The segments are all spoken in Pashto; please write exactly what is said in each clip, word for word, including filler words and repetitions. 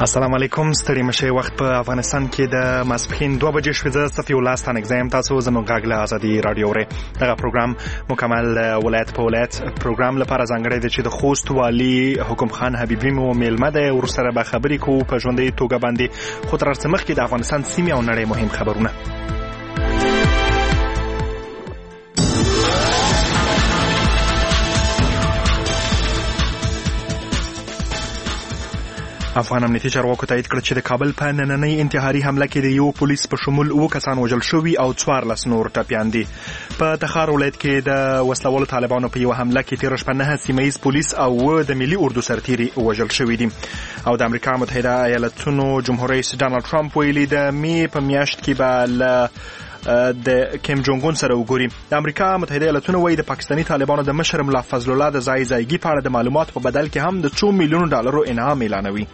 السلام علیکم. ستړي مشه. وخت په افغانستان کې د ماسپښین دوه بجې شوې. زه صفي الله ستانک زم تاسو زموږ غږ له ازادي رادیو ری دغه پروګرام مکمل ولایت په ولایت پروګرام لپاره ځانګړی دی چې د خوست والي حکم خان حبیبی مو میلمه دی. ورسره به خبرې کوو په ژوندۍ توګه باندې. خو تر څه مخکې د افغانستان سیمې او نړۍ مهم خبرونه. افغان امنیتي چارواکو تایید کړ چې د کابل په نننۍ انتحاري حمله کې د یو پولیس په شمول اوه کسان وژل شوي او څوارلس نور ټپیان دي. په تخار ولایت کې د وسلوالو طالبانو په یوه حمله کې تېره شپه نهه سیمه ییز پولیس او اووه د ملي اردو سرتیري وژل شوي دي. او د امریکا متحده ایالتونو جمهور رئیس ډانلډ ټرمپ ویلي د می په میاشت کې به له د کیم جونګ اون سره وګوري. د امریکا متحده ایالتونو وايي د پاکستاني طالبانو د مشر ملا فضل الله د ځای ځایګي په اړه د معلوماتو په بدل کې هم د څو میلیونو ډالرو انعام اعلانوي.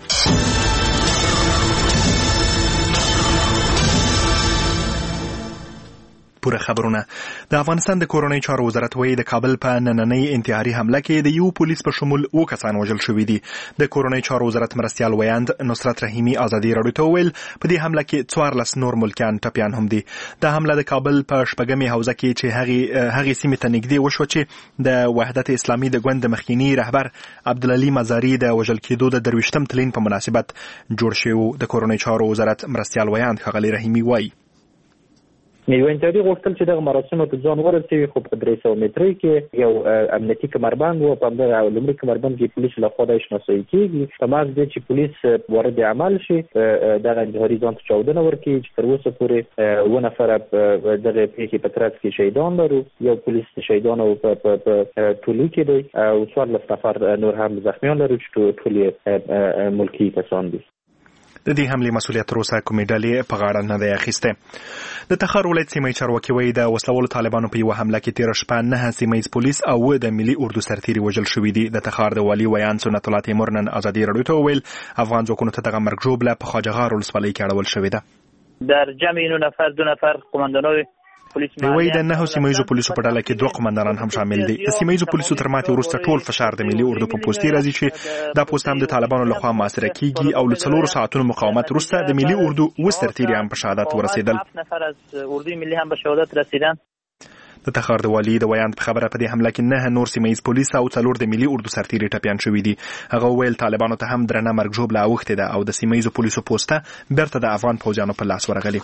پوره خبرونه. د افغانستان د کورنۍ چارو وزارت وايي د کابل په نننۍ انتحاري حمله کې د یو پولیس په شمول اوه کسان وژل شوي دي. د کورنۍ چارو وزارت مرستیال ویاند نصرت رحیمي ازادي راډیو ته وویل په دې حمله کې څوارلس نور ملکیان ټپیان هم دي. د حمله د کابل په شپږمې حوزه کې چې هغې هغې سیمې ته نږدې وشوه چې د وحدت اسلامي د ګوند مخکینی رهبر عبدالعلي مزاري د وژل کېدو د درویشتم تلین په مناسبت جوړ شوی. د کورنۍ چارو وزارت مرستیال ویاند ښاغلی رحیمي وایي یو انتحاري غوښتل چې دغه مراسمو ته ځان ورسوي، خو په درې سوه مترۍ کې یو امنیتي کمربند و. په همدغه لومړي کمربند کې پولیسو لخوا دا شناسایي کېږي. په محض دې چې پولیس وارد عمل شي دغه انتحاري ځان ته چاودنه ورکړي چې تر اوسه پورې اووه نفره دغه پیښې په ترڅ کې شهیدان لرو. یو پولیس شهیدانو په ټولۍ کې دی او څوارلس نفر نور هم زخمیان لرو چې ټول یې ملکي کسان دي. د دې حملې مسؤلیت تر اوسه کومې ډلې په غاړه نه دی اخیستی. د تخار ولایت سیمه چارواکي وایي د وسلوالو طالبانو په یوه حمله کې تېره شپه نهه سیمه ییز پولیس او اووه د ملي اردو سرتیري وژل شوي دي. د تخار د والي ویاند سنت الله تیمور نن ازادي راډیو ته وویل افغان ځواکونو ته دغه مرګ ژوبله په خواجهغار ولسوالۍ کې اړول شوې ده. در جمع اینو نفر دو نفر قماندانای وایي د نهو سیمه ییزو پولیسو په ډله کې دوه قماندانان هم شامل دي. د سیمه ییزو پولیسو تر ماتې وروسته ټول فشار د ملي اردو په پوستې راځي چې دا پوسټ هم د طالبانو لخوا محاصره کیږي او له څلورو ساعتونو مقاومت وروسته د ملي اردو اووه سرتیري هم په شهادت ورسېدل. نفر از اردوی ملی هم به شهادت رسیدن. د تخار د والي د ویاند په خبره په دې حمله کې نه نور سیمه ییز پولیس او څلور د ملي اردو سرتیري ټپیان شوي دي. هغه ویل طالبانو ته هم درنه مرګ ژوبله اوښتې ده او د سیمه ییزو پولیسو پوسټه بیرته د افغان پوځیانو په لاس ورغلي.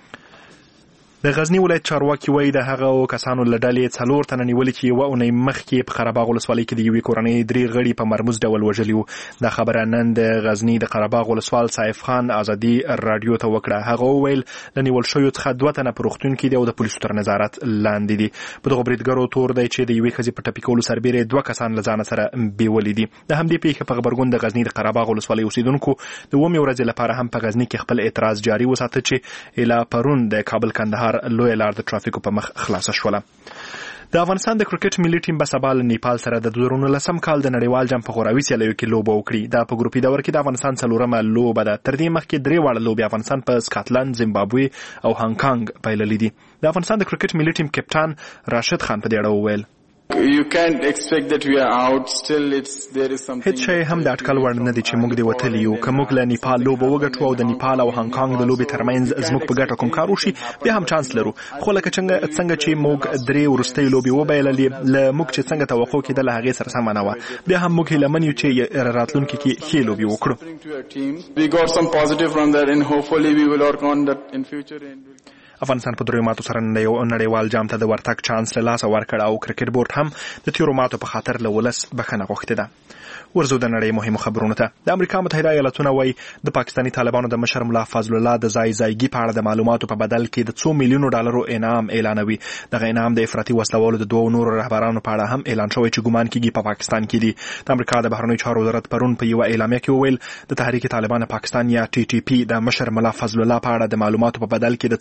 د غزنی ولایت چارواکي وایي د هغه کسانو له ډلې څلور تنه نیولي چې یوه اونۍ مخکې په قرهباغ ولسوالۍ کې د یوې کورنۍ درې غړي په مرموز ډول وژلي وو. دا خبره نن د غزنی د قرهباغ ولسوال سیف خان ازادي راډیو ته وکړه. هغه وویل له نیول شویو څخه دوه تنه په روغتون کې دي او د پولیسو تر نظارت لاندې دي. په دغو بریدګرو تور دی چې د یوې ښځې په ټپي کولو سربیره دوه کسان له ځانه سره بیولي دي. د همدې پیښې په غبرګون د غزنی د قرهباغ ولسوالۍ اوسیدونکو د اوومې ورځې لپاره هم په غزنی کې خپل اعتراض جاري وساته چې اله پرون د کابل کندهار لویه لار د ترافیکو په مخ خلاصه شوله. د افغانستان د کرکټ ملي ټیم به سبا له نیپال سره د دوه زره نولسم کال د نړیوال جام په غوراوي سیالیو کې لوبه وکړي. دا په ګروپي دور کې د افغانستان څلورمه لوبه ده. تر دې مخکې درې واړه لوبې افغانستان په سکاټلند، زیمبابوې او هانګ کانګ بایللې دي. د افغانستان د کرکټ ملي ټیم کپټان راشد خان په دې اړه وویل You can't expect that we are out. Still it's there is something. هیڅ شی هم د اټکل وړ نه دی چې موږ د وتلی یو. که موږ له نیپال لوبه وګټو او د نیپال او هانګ کانګ د لوبې ترمنځ زموږ په ګټه کوم کار وشي بیا هم چانس لرو. خو لکه څنګه چې موږ درې وروستۍ لوبې وبایللې له موږ چې څنګه توقع کېده له هغې سره سمه نه وه. بیا هم موږ هیلهمن یو چې راتلونکي کې ښې لوبې وکړو. We got some positive from that and hopefully we will work on that in future. افغانستان په دریو ماتو سره نړیوال جام ته د ورتګ چانس له لاسه ورکړ او کرکټ بورډ هم د تیرو ماتو په خاطر له ولس بخښنه غوښتې ده. ورزو د نړۍ مهمو خبرونو ته. د امریکا متحده ایالتونو وايي د پاکستاني طالبانو د مشر ملا فضل الله د ځای ځایګي په اړه د معلوماتو په بدل کې د څو میلیونو ډالرو انعام اعلانوي. دغه انعام د افراطي وسلوالو د دوو نورو رهبرانو په اړه هم اعلان شوی چې ګمان کېږي په پاکستان کې دي. د امریکا د بهرنیو چارو وزارت پرون په یوه اعلامیه کې وویل د تحریک طالبان پاکستان یا ټي ټي پی د مشر ملا فضل الله په اړه د معلوماتو په بدل کې د څه باندې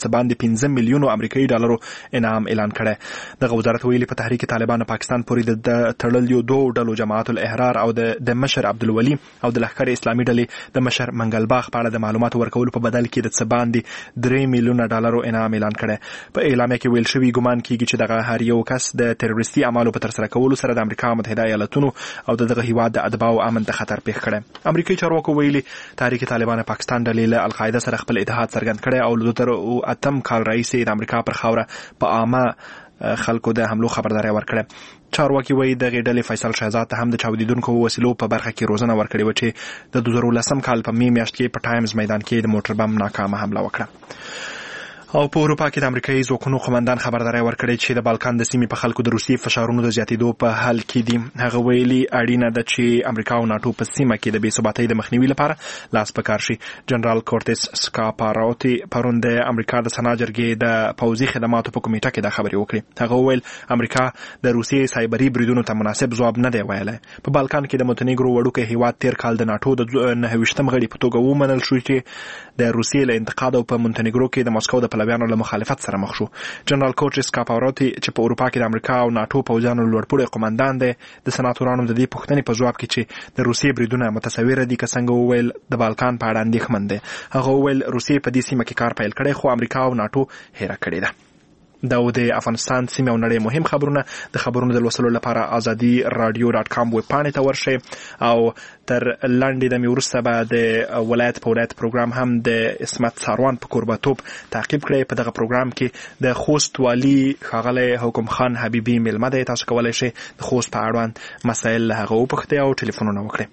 پنځه میلیونو امریکایي ډالرو انعام اعلان کړی. دغه وزارت ویلي په تحریک طالبان پاکستان پورې د تړلیو دوه ډلو جماعت الاحرار او د مشر عبدالولي او د لښکر اسلامي ډلې د مشر منګلباغ په اړه د معلوماتو ورکولو په بدل کې د څه باندې درې میلیونه ډالرو انعام اعلان کړی. په اعلامیه کې ویل شوی ګمان کیږي چې دغه هر یو کس د تروریستي اعمالو په ترسره کولو سره د امریکا متحده ایالاتونو او دغه هیواد د ادبا او امن ته خطر پیښ کړی. امریکایي چارواکو ویلي تحریک طالبان پاکستان ډلې له القاعده سره خپل اتحاد څرګند کړی او له تر اتم کال راهیسې د امریکا پر خاوره په عامه خلکو د حملو خبرداري ورکړه. چارواکي وایي دغه ډلې فیصل شهزاد ته هم د چاودیدونکو وسیلو په برخه کې روزنه ورکړې و چې د دوه زره لسم کال په می میاشت کې په ټایمز میدان کې د موټر بم ناکامه حمله وکړه. او په اروپا کې د امریکایي ځواکونو قومندان خبرداري ورکړې چې د بالکان د سیمې په خلکو د روسي فشارونو د زیاتېدو په حال کې دي. هغه ویلي اړینه ده چې امریکا او ناتو په سیمه کې د بې ثباتۍ د مخنیوي لپاره لاس په کار شي. جنرال کورټس سکاپاروتی پرون د امریکا د سنا جرګې د پوځي خدماتو په کمیټه کې دا خبرې وکړې. هغه ویل امریکا د روسي سایبري بریدونو ته مناسب ځواب نه دی ویلی. په بالکان کې د مونټنیګرو وړوکی هیواد تیر کال د ناتو د نهه ویشتم غړي په توګه ومنل شو چې د روسیې له انتقاد او په مونټنیګرو کې د مسکو د پلویانو له مخالفت سره مخ شو. جنرال کوچس کاپاروتی چې په اروپا کې د امریکا او ناتو پوځیانو لوړپوړي قومندان دی د سناتورانو د دې پوښتنې په جواب کې چې د روسیې بریدونه متصوره دي که څنګه وویل د بالکان په اړه اندېښمن دی. هغه وویل روسیې په دې سیمه کې کار پیل کړی خو امریکا او ناتو هېره کړې ده. دا و د افغانستان سیمه او نړۍ مهم خبرونه. د خبرونو د لوستلو لپاره ازادي رادیو ډاټ کام ویب پاڼې ته ورشئ او تر لنډې دمې وروسته به د ولایت په ولایت پروګرام هم د اسمت ساروان په کوربه‌توب تعقیب کړئ. په دغه پروګرام کې د خوست والي ښاغلی حکم خان حبیبي میلمه دی. تاسو کولی شئ د خوست په اړوند مسایل له هغه وپوښتئ او ټلیفونونه وکړئ.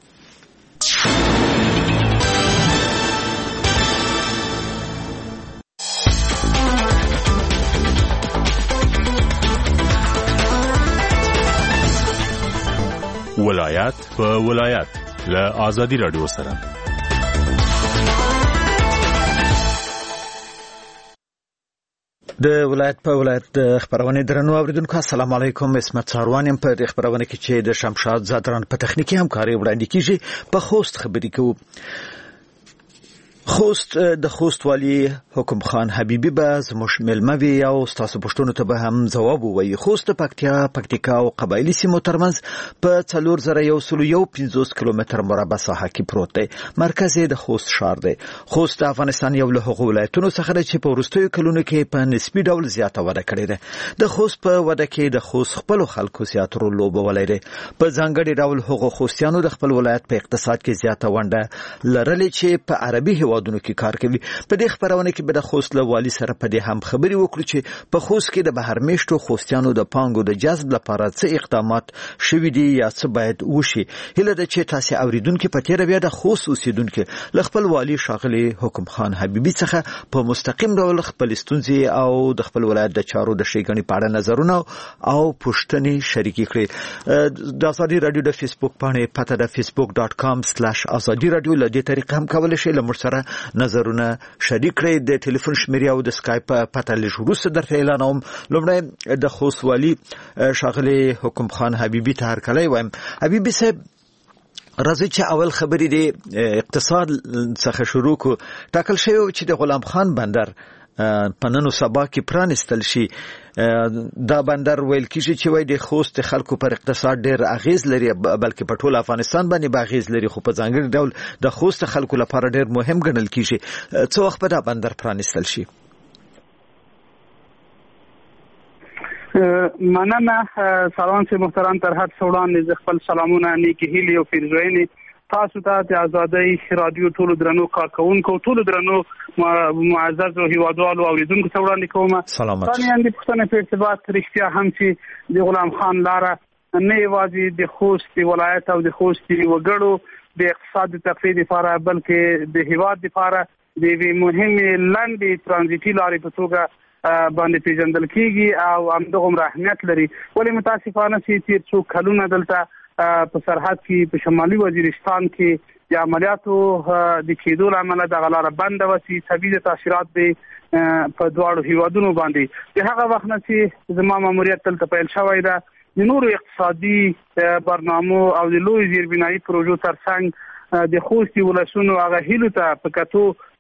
ولایت په ولایت له ازادي رادیو سره. د ولایت په ولایت د خبرونه درنو اوریدونکو السلام علیکم. اسمت ساروان په خبرونه کې چې د شمشاد زادران په تخنیکی همکاري وړاندې کیږي. په خوست خبرې کوو. خوست د خوست والی حکم خان حبیبی به زموږ ملمه وي او تاسو پښتون ته به هم جواب ووایي. خوست پکتیا پکتیکا او قبایلی سیمو ترمنځ په څلور زره یو سل یو پنځوس کیلومتر مربع ساحه کې پروت دی. مرکز یې د خوست ښار دی. خوست د افغانستان یو له هغو ولایتونو څخه دی چې په وروستیو کلونو کې په نسبي ډول زیاته وده کړې ده. د خوست په وده کې د خوست خپل خلکو زیات رول لوبولی دی. په ځانګړي ډول هغو خوستیانو د خپل ولایت په اقتصاد کې زیاته ونډه لرلې چې په عربي هیوادونو کې کار کوي. په دې خبرونه کې به د خوست له والي سره په دې هم خبرې وکړو چې په خوست کې د بهر میشتو خوستیانو د پانګو د جذب لپاره څه اقدامات شوي دي یا څه باید وشي. هیله ده چې تاسو اوریدونکو په تیر بیا د خوست اوسیدونکو له خپل والي ښاغلي حکم خان حبیبي څخه په مستقیم ډول خپل ستونزې او د خپل ولایت د چارو د ښېګڼې په اړه نظرونه او پوښتنې شریکې کړې. د ازادي رادیو د فیسبوک پاڼې پته د فیسبوک ډاټ کام سلاش ازادي رادیو له دې طریقې هم کولی شئ له موږ سره نظرونه شریک کړئ. د ټلیفون شمیرې او د اسکایپ پته لږ وروسته درته اعلانوم. لومړی د خوست والي ښاغلي حکم خان حبیبي ته هرکلی وایم. حبیبي صاحب راځي چې اول خبرې د اقتصاد څخه شروع کو. ټاکل شوی چې د غلام خان بندر په نن سبا کې پرانستل شي. دا بندر ویل کیږي چې وای د خوست خلکو پر اقتصاد ډیر اغیز لري بلکې په ټول افغانستان باندې به اغیز لري خو په ځانګړي ډول د خوست خلکو لپاره ډیر مهم ګڼل کیږي. څو وخت به دا بندر پرانستل شي؟ مننه سلام سي محترم تر هر څه وړاندې خپل سلامونه نیکی هیلې او پیرزوینې تاسو ته د ازادۍ رادیو ټولو درنو کارکونکو ټولو درنو معزز او هیوادوالو اوریدونکو ته وړاندې کوم. سلامات. ثانیا د پښتنې په ارتباط رښتیا هم چې د غلام خان لاره نه یوازې د خوست ولایت او د خوست وګړو د اقتصاد تقویې لپاره بلکې د هیواد لپاره د یوې مهمې لنډې ترانزیتي لارې په توګه باندې پیژندل کیږي او همدغه اهمیت لري. ولې متاسفانه چې تیر څو کلونه دلته په سرحد کې په شمالي وزیرستان کې د عملیاتو د کېدو لامل د غلاره بند و چې سبیل تاثیرات به په دواړو هیوادونو باندې د هغه وخت نه چې زما ماموریت تل پیل شوی ده د نورو اقتصادي برنامو او د لوی زیربنایي پروژو ترڅنګ د خوست ولسونو هغه هیلو ته په کتو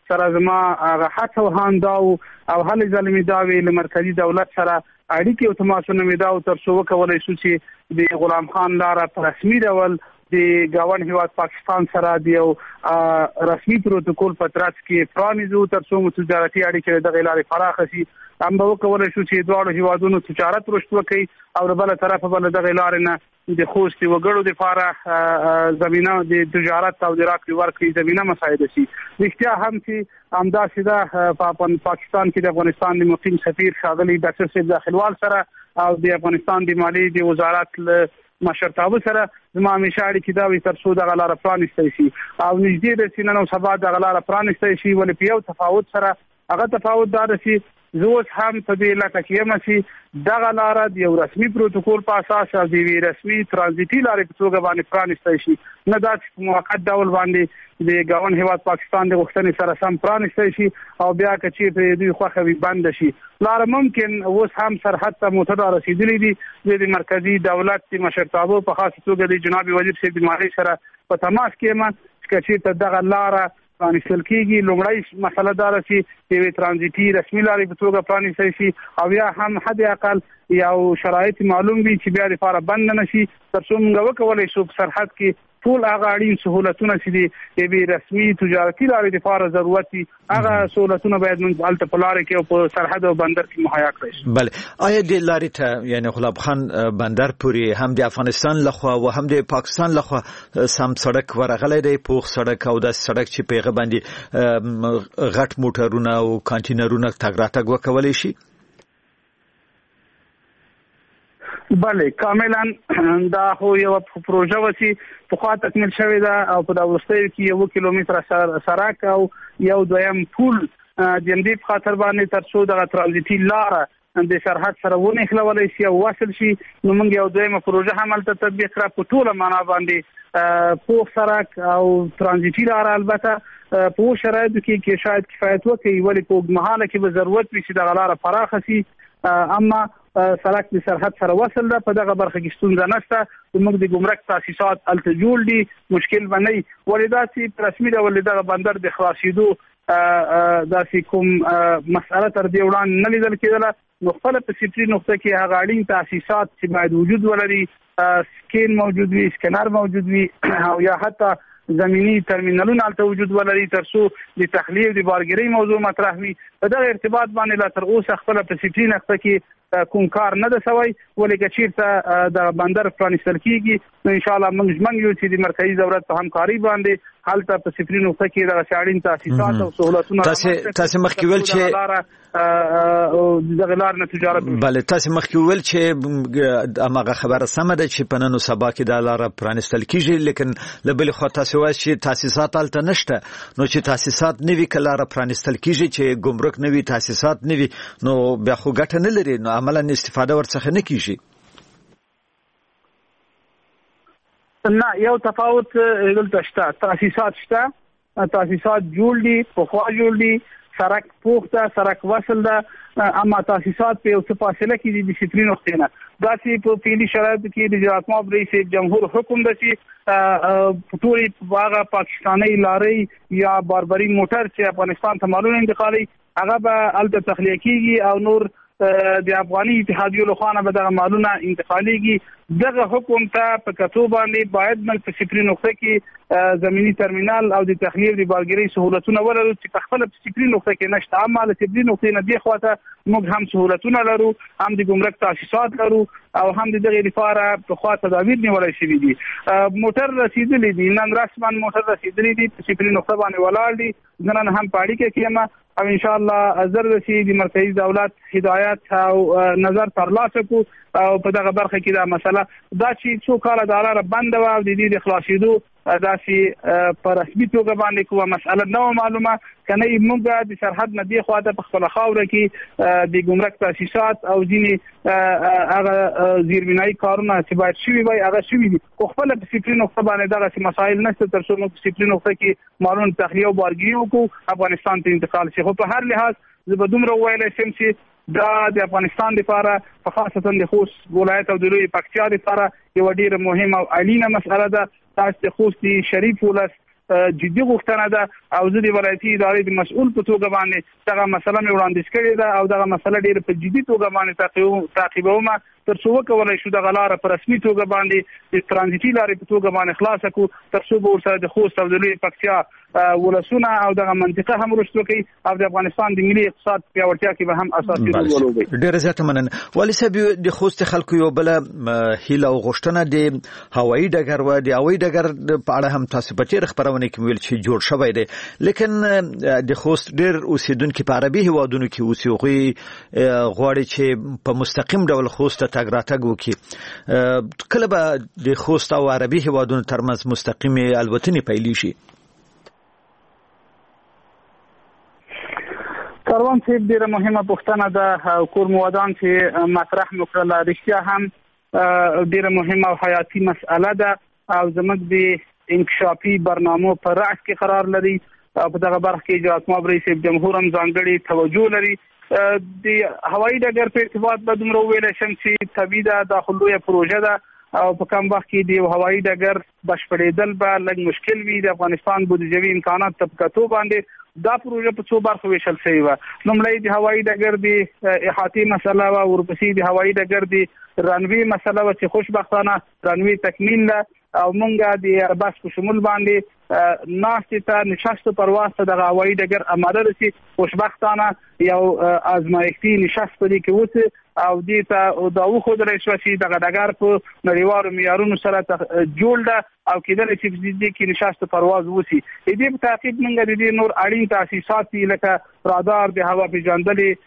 سره زما هغه هڅه وهاندا او هلې ځلې دا وی له مرکزی دولت سره اړیکې او تماسونه مې دا تر څو وکولای شو چې د غلام خان لاره په رسمي ډول د ګاونډ هیواد پاکستان سره د یو رسمي پروتوکول په ترڅ کې پرانیزو تر څو مو تجارتي اړیکې د غلارې فراخ شي هم به وکولای شو چې دواړو هیوادونو تجارت رشد وکړي او بل طرف بل د غلارې نه د خوست وګړو د فاره زمينه د تجارت او د راکړې ورکړې زمينه مساعده شي رښتیا هم چې همدا سیده په پاکستان کې د افغانستان د مقیم سفیر ښاغلي ډاکټر صاحب داخلوال سره او د افغانستان د مالی د وزارت مشرتابه سره زما همیشه اړیکې دا وي تر څو د غلاره پرانیستای شي او نږدې د سینن او سبا د غلاره پرانیستای شي ولې په یو تفاوت سره هغه تفاوت دا دی چې زه هم په دې علاقه کې یم چې د غلاره د یو رسمي پروتوکول په اساس او د رسمي ترانزیتي لارې په توګه باندې پرانیستای شي نه دا چې موقت ډول باندې د ګاونډ هیواد پاکستان د غوښتنې سره سم پرانیستای شي او بیا کچې په دې خوخه وي بند شي لار ممکن اوس هم سرحد ته موټر رسیدلې دي د مرکزی دولت د مشرتابه په خاص توګه د جناب وزیر صاحب د مالی سره په تماس کې ما چې ته دغه لاره پرانیستل کېږي لومړی مسله دا ده چې یوې ترانزیتي رسمي لارې په توګه پرانیستل شي او یا هم حد اقل یو شرایط معلوم وي چې بیا د لپاره بند نه شي تر څو موږ وکولای شو په سرحد کې ټول هغه اړین سہولتونه چې دي یوې رسمي تجارتي لارې لپاره ضرورت دي هغه سہولتونه باید موږ الته په لارې کې او په سرحد او بندر کې مهیا کړی شي. بله آیا د لارې ته یعنی غلام خان بندر پورې هم د افغانستان لخوا او هم د پاکستان لخوا سم سړک ورغلی دی پوخ سړک او د سړک چې په هغه باندې غټ موټرونه او کانټینرونه تګ راتګ وکولای شي؟ بله کاملا دا خو یو پروژه وسی په خوا تکمیل شوې ده او په دا وروستیو کې یو کیلومتر سړک او یو دویم پل د همدې په خاطر باندې تر څو دغه ترانزیتي لاره د سرحد سره ونښلولی شي او وصل شي نو موږ یو دویمه پروژه هم هلته تطبیق کړه په ټوله معنا باندې پوخ سړک او ترانزیتي لاره البته په شرایطو کې کې شاید کفایت وکړي ولې په اوږدمهاله کې به ضرورت وي چې دغه لاره پراخه شي اما سړک د سرحد سره وصل ده په دغه برخه کې ستونزه نشته موږ د ګمرک تاسیسات الته جوړ دي مشکل باندې ولدا چې په رسمي ډول دغه بندر د خلاصېدو داسې کوم مسأله تر دې وړاندې نه لیدل کېدله نو خپل په سپری نقطه کې هغه اړین تاسیسات چې باید وجود ولري سکین موجود وي سکینر موجود وي او یا حتی زمینی ترمینالونه الته وجود ولري تر څو د تخلیه د بارګری موضوع مطرح وي په دغه ارتباط باندې لا تر اوسه خپل په سپری نقطه کې کوم کار نه ده سوی ولې که چیرته د بندر پرانیستل کېږي نو انشاءالله موږ ژمن یو چې د مرکزي دولت په همکاري باندې هلته په سپری نقطه کې دغه اړین تاسیسات او سهولتونه تاسو مخکې ویل چې دغه لار نه تجارت بله تاسو مخکې ویل چې هغه خبره سمه ده چې په نن او سبا کې د لاره پرانیستل کېږي لیکن له بلې خوا تاسو وایئ چې تاسیسات هلته نشته نو چې تاسیسات نه وي که لاره پرانیستل کېږي چې ګمرک نه وي تاسیسات نه وي نو بیا خو ګټه نه لري نو عملا استفاده ورڅخه نه کیږي. نه یو تفاوت دلته شته تاسیسات شته تاسیسات جوړ دي په خوا جوړ دي سړک پوخ ده سړک وصل ده اما تاسیسات په یو څه فاصله کې دي د سپری نقطې نه دا چې په پیلي شرایطو کې د جناب محمد رئیس جمهور حکم ده چې ټولې هغه پاکستاني لارې یا باربري موټر چې افغانستان ته مالونه انتقالي هغه به هلته تخلیه کېږي او نور د افغاني اتحادیو له خوا نه به دغه مالونه انتقالیږي دغه حکم ته په کتو باندې باید موږ په سپری نقطه کې زمینی ترمینال او د تخلیه د بارګری سهولتونه ولرو چې په خپل په سپری نقطه کې نشته اما د سپری نقطې نه دی خواته موږ هم سهولتونه لرو هم د ګمرک تاسیسات لرو او هم د دغه لپاره په خوا تدابیر نیولای شوي دي موټر رسیدلی دي نن رسما موټر رسیدلی دي په سپری نقطه باندې ولاړ دي نن هم په اړیکه کې یم او ان شاء الله زر رسید مرکزی دولت هدایت او نظر ترلاسه کو او په دغه برخه کې دا مسله دا چې څو کاله د لاره بند و او د دې د خلاصېدو داسې په رسمي توګه باندې کومه مسله نه معلومه کنه موږ د سرحد نه دی خواته په خپل خاوره کې د ګمرک تاسیسات او ځینې هغه زیربنایي کارونه چې باید شوي وي هغه شوي دي خو خپل په سپری نقطه باندې دغه مسایل نشته تر څو موږ په سپری نقطه کې مالونه تخلیه او بارګري وکړو افغانستان ته انتقال شي خو په هر لحاظ زه به دومره وویلی شم چې دا د افغانستان لپاره په خاصتا د خوست ولایت او د لوی پکتیا لپاره یو ډیره مهمه او اړینه مسله ده تاسو د خوست شریف ولس جدي غوښتنه ده او زه د ولایتي ادارې د مسؤل په توګه باندې دغه مسله مې وړاندیز کړې ده او دغه مسله ډېر په جدي توګه باندې تعقیبوم تر څو وکولای شو دغه لاره په رسمي توګه باندې د ترانزیتي لارې په توګه باندې خلاص کړو تر څو به ورسره د خوست او د لوی پکتیا ولسونه او دغه منطقه هم رشد وکړي او د افغانستان د ملي اقتصاد پیاوړتیا کې به هم اساسي رول ولوبوي. ډېر زیات مننه. والي صاحب د خوست خلکو یو بل هیله او غوښتنه د هوایي ډګر و د هوایي ډګر په اړه هم تاسو په تیر خبرونه کې ویل چې جوړ شوی دی لیکن د خوست ډېر اوسیدونکو په عربي هیوادونو کې اوسېږي غواړي چې په مستقیم ډول خوست ته تګ راتګ وکړي. کله به د خوست او عربي هیوادونو ترمنځ مستقیم الوتنې پیل شي؟ کاروان صاحب ډیره مهمه پوښتنه ده. کور موادان چې مطرح وکړل رښتیا هم ډیره مهمه او حیاتي مسأله ده او زموږ د انکشافي برنامو پر رأس کې قرار لري. په دغه برخه کې اجازه ماب رئیس جمهور هم ځانګړي توجه لري. د هوایي ډګر په ارتباط به دومره ویل شم چې طبیعي ده داخلویه پروژه ده او په کوم وخت کې د هوایي ډګر بشپړېدل به لږ مشکل وي. د افغانستان بودیجوي امکانات طبقاتو باندې دا پروژه په څو برخو ویشل شوی و. لومړی د هوایي ډګر د احاطې مسله و، ورپسې د هوایي ډګر د رنوي مسله و چې خوشبختانه رنوي تکمیل ده او مونږه د ارباس په شمول باندې ناشته ته نشست پرواز ته د هوایي ډګر اماده رسي. خوشبختانه یو ازمایښتي نشست پدې کې وته او دې ته دا وخت راشي چې د ډګر په نړیوالو معیارونو سره جوړ ده او کېدل چې دې کې نشست پرواز وسی. دې په تعقیب موږ د دې نور اړین تاسیسات لکه رادار د هوا پیژندلې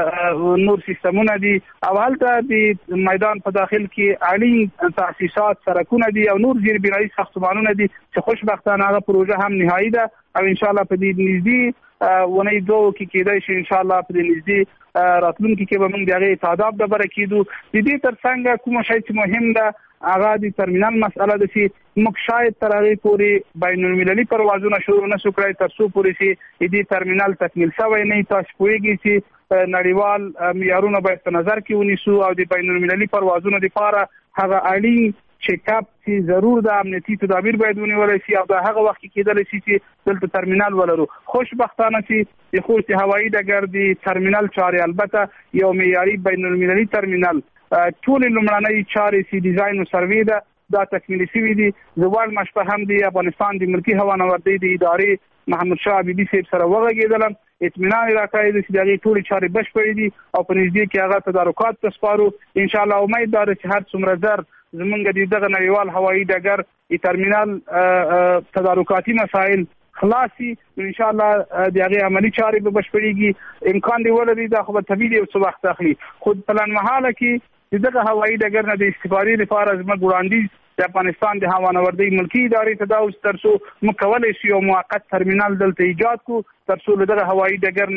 نور سیستمونه دي او هلته د میدان په داخل کې اړین تاسیسات سرکونه دي او نور زیر بنایي ساختمانونه دي چې خوشبختانه هغه پروژه هم نهایی ده او ان شاء الله په دې نږدې ونې دوه کې کېدای شي ان شاء الله په دې نږدې راتلونکي کې به موږ د هغې تعداد ډبره کېدو. د دې تر څنګ کومه شی چې مهم ده هغه د ترمینل مسأله ده چې موږ شاید تر هغې پورې بین المللي پروازونه شروع نشو کړی تر څو پورې چې دې ترمینل تکمیل شوی نه وي. تاسو پوهېږئ چې نړیوال معیارونه باید په نظر کې ونیسو او د بین المللي پروازونو لپاره هغه اړین چیک اپ چې ضرور د امنیتي تدابیر باید ونیول شي او د هغه وخت کې کېدل شي چې دلته ترمینل ولرو. خوشبختانه چې د خوست هوایي ډګر د ترمینل چارې البته یو معیاري بین المللي ترمینل ټول لومړنۍ چارې چې ډیزاین او سروې ده دا تکمیل شوي دي. زوال مشپه هم د افغانستان د ملکی هوانوردۍ د ادارې محمد شاه حبیبي صاحب سره وغږېدلم، اطمینان راکړی دی چې دغه ټول چارې بشپړې دي او په نږدې کې هغه تدارکات ته سپارو. ان شاء الله امید ده چې هر څومره زر زمونږ د دغه نړیوال هوایي ډګر د ترمینل تدارکاتي مسایل خلاصي ان شاء الله د هغه عملی چارې به بشپړېږي. امکان دی ولري دا خو به طبيعي او څه وخت اخلي. خود پلان مهاله کې دغه هوایي ډګر نه د استفادې لپاره زموږ وړاندیز د افغانستان د هوانوردۍ ملکی ادارې ته دا اوس تر څو موږ کولی شو یو موقت ترمینل دلته ایجاد کړو تر څو له دغه هوایي ډګر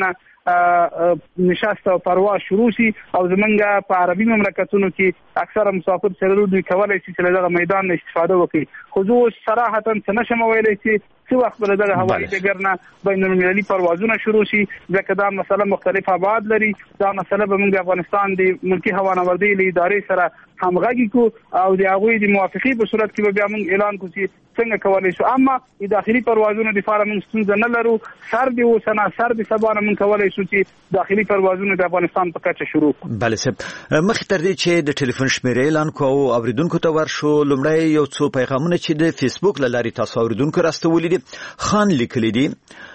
نه نشست او پرواز شروع شي او زمونږ په عربي مملکتونو کې اکثره مسافر چلولو دوی کولی شي چې له دغه میدان نه استفاده وکړي. خو زه اوس صراحتا څه نشم ویلی چې څه وخت به له دغه هوایي ډګر نه بین المللي پروازونه شروع شي ځکه دا مسله مختلف ابعاد لري. دا مسله به موږ د افغانستان د ملکی هوانوردۍ له ادارې سره همغږي کړو او د هغوی د موافقې په صورت کې به بیا موږ اعلان کړو چې څنګه کولی شو. اما د داخلي پروازونو لپاره موږ ستونزه نه لرو. سر د اوسه نه سر د سبا نه موږ کولی شو چې داخلي پروازونه د افغانستان په کچه شروع کړو. بله صاحب، مخکې تر دې چې د ټلیفون شمېرې اعلان کړو او اوریدونکو ته ورشو، لومړی یو څو پیغامونه چې د فیسبوک له لارې تاسو اوریدونکو راستولي دي. خان لیکلی دي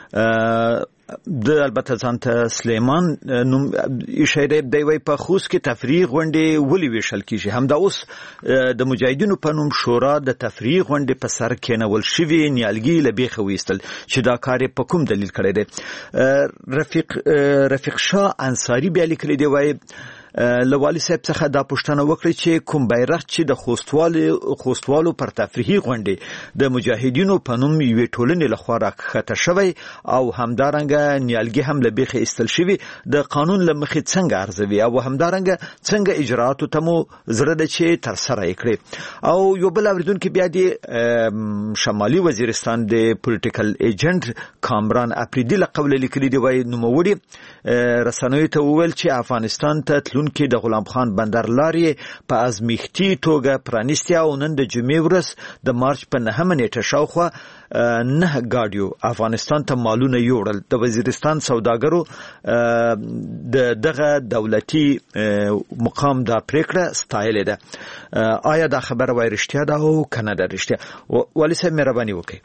د البته ځانته سلیمان نوم اشاره دی وی په خوست کې تفریح غونډې ولې ویشل کیږي. همدا اوس د مجاهدینو په نوم شورا د تفریح غونډې په سر کېنول شوي نیالګي له بیخه ویستل چې دا کار په کوم دلیل کړی دی. رفیق رفیق شاه انصاری بیا لیکلی دی وی له والي صاحب څخه دا پوښتنه وکړي چې کوم بیرغ چې د خوستوالو خوستوالو پر تفریحي غونډې د مجاهدینو په نوم یوې ټولنې لخوا راښکته شوی او همدارنګه نیالګي هم له بیخه ایستل شوي د قانون له مخې څنګه ارزوي او همدارنګه څنګه اجرااتو ته مو زړه ده چې ترسره یې کړي. او یو بل اوریدونکي بیا د شمالي وزیرستان د پولیټیکل ایجنټ کامران اپریدي له قوله لیکلي دی وایي نوموړي رسنیو ته وویل چې افغانستان ته اوسیدونکو د غلام خان بندر لارې په ازمیښتي توګه پرانیستي او نن د جمعې ورځ د مارچ په نهمه نیټه شاوخوا نه ګاډیو افغانستان ته مالونه یوړل. د وزیرستان سوداګرو د دغه دولتي مقام دا پریکړه ستایلې ده. آیا دا خبره وای رښتیا ده او کنه ده رښتیا؟ والي صاحب مهرباني وکړئ.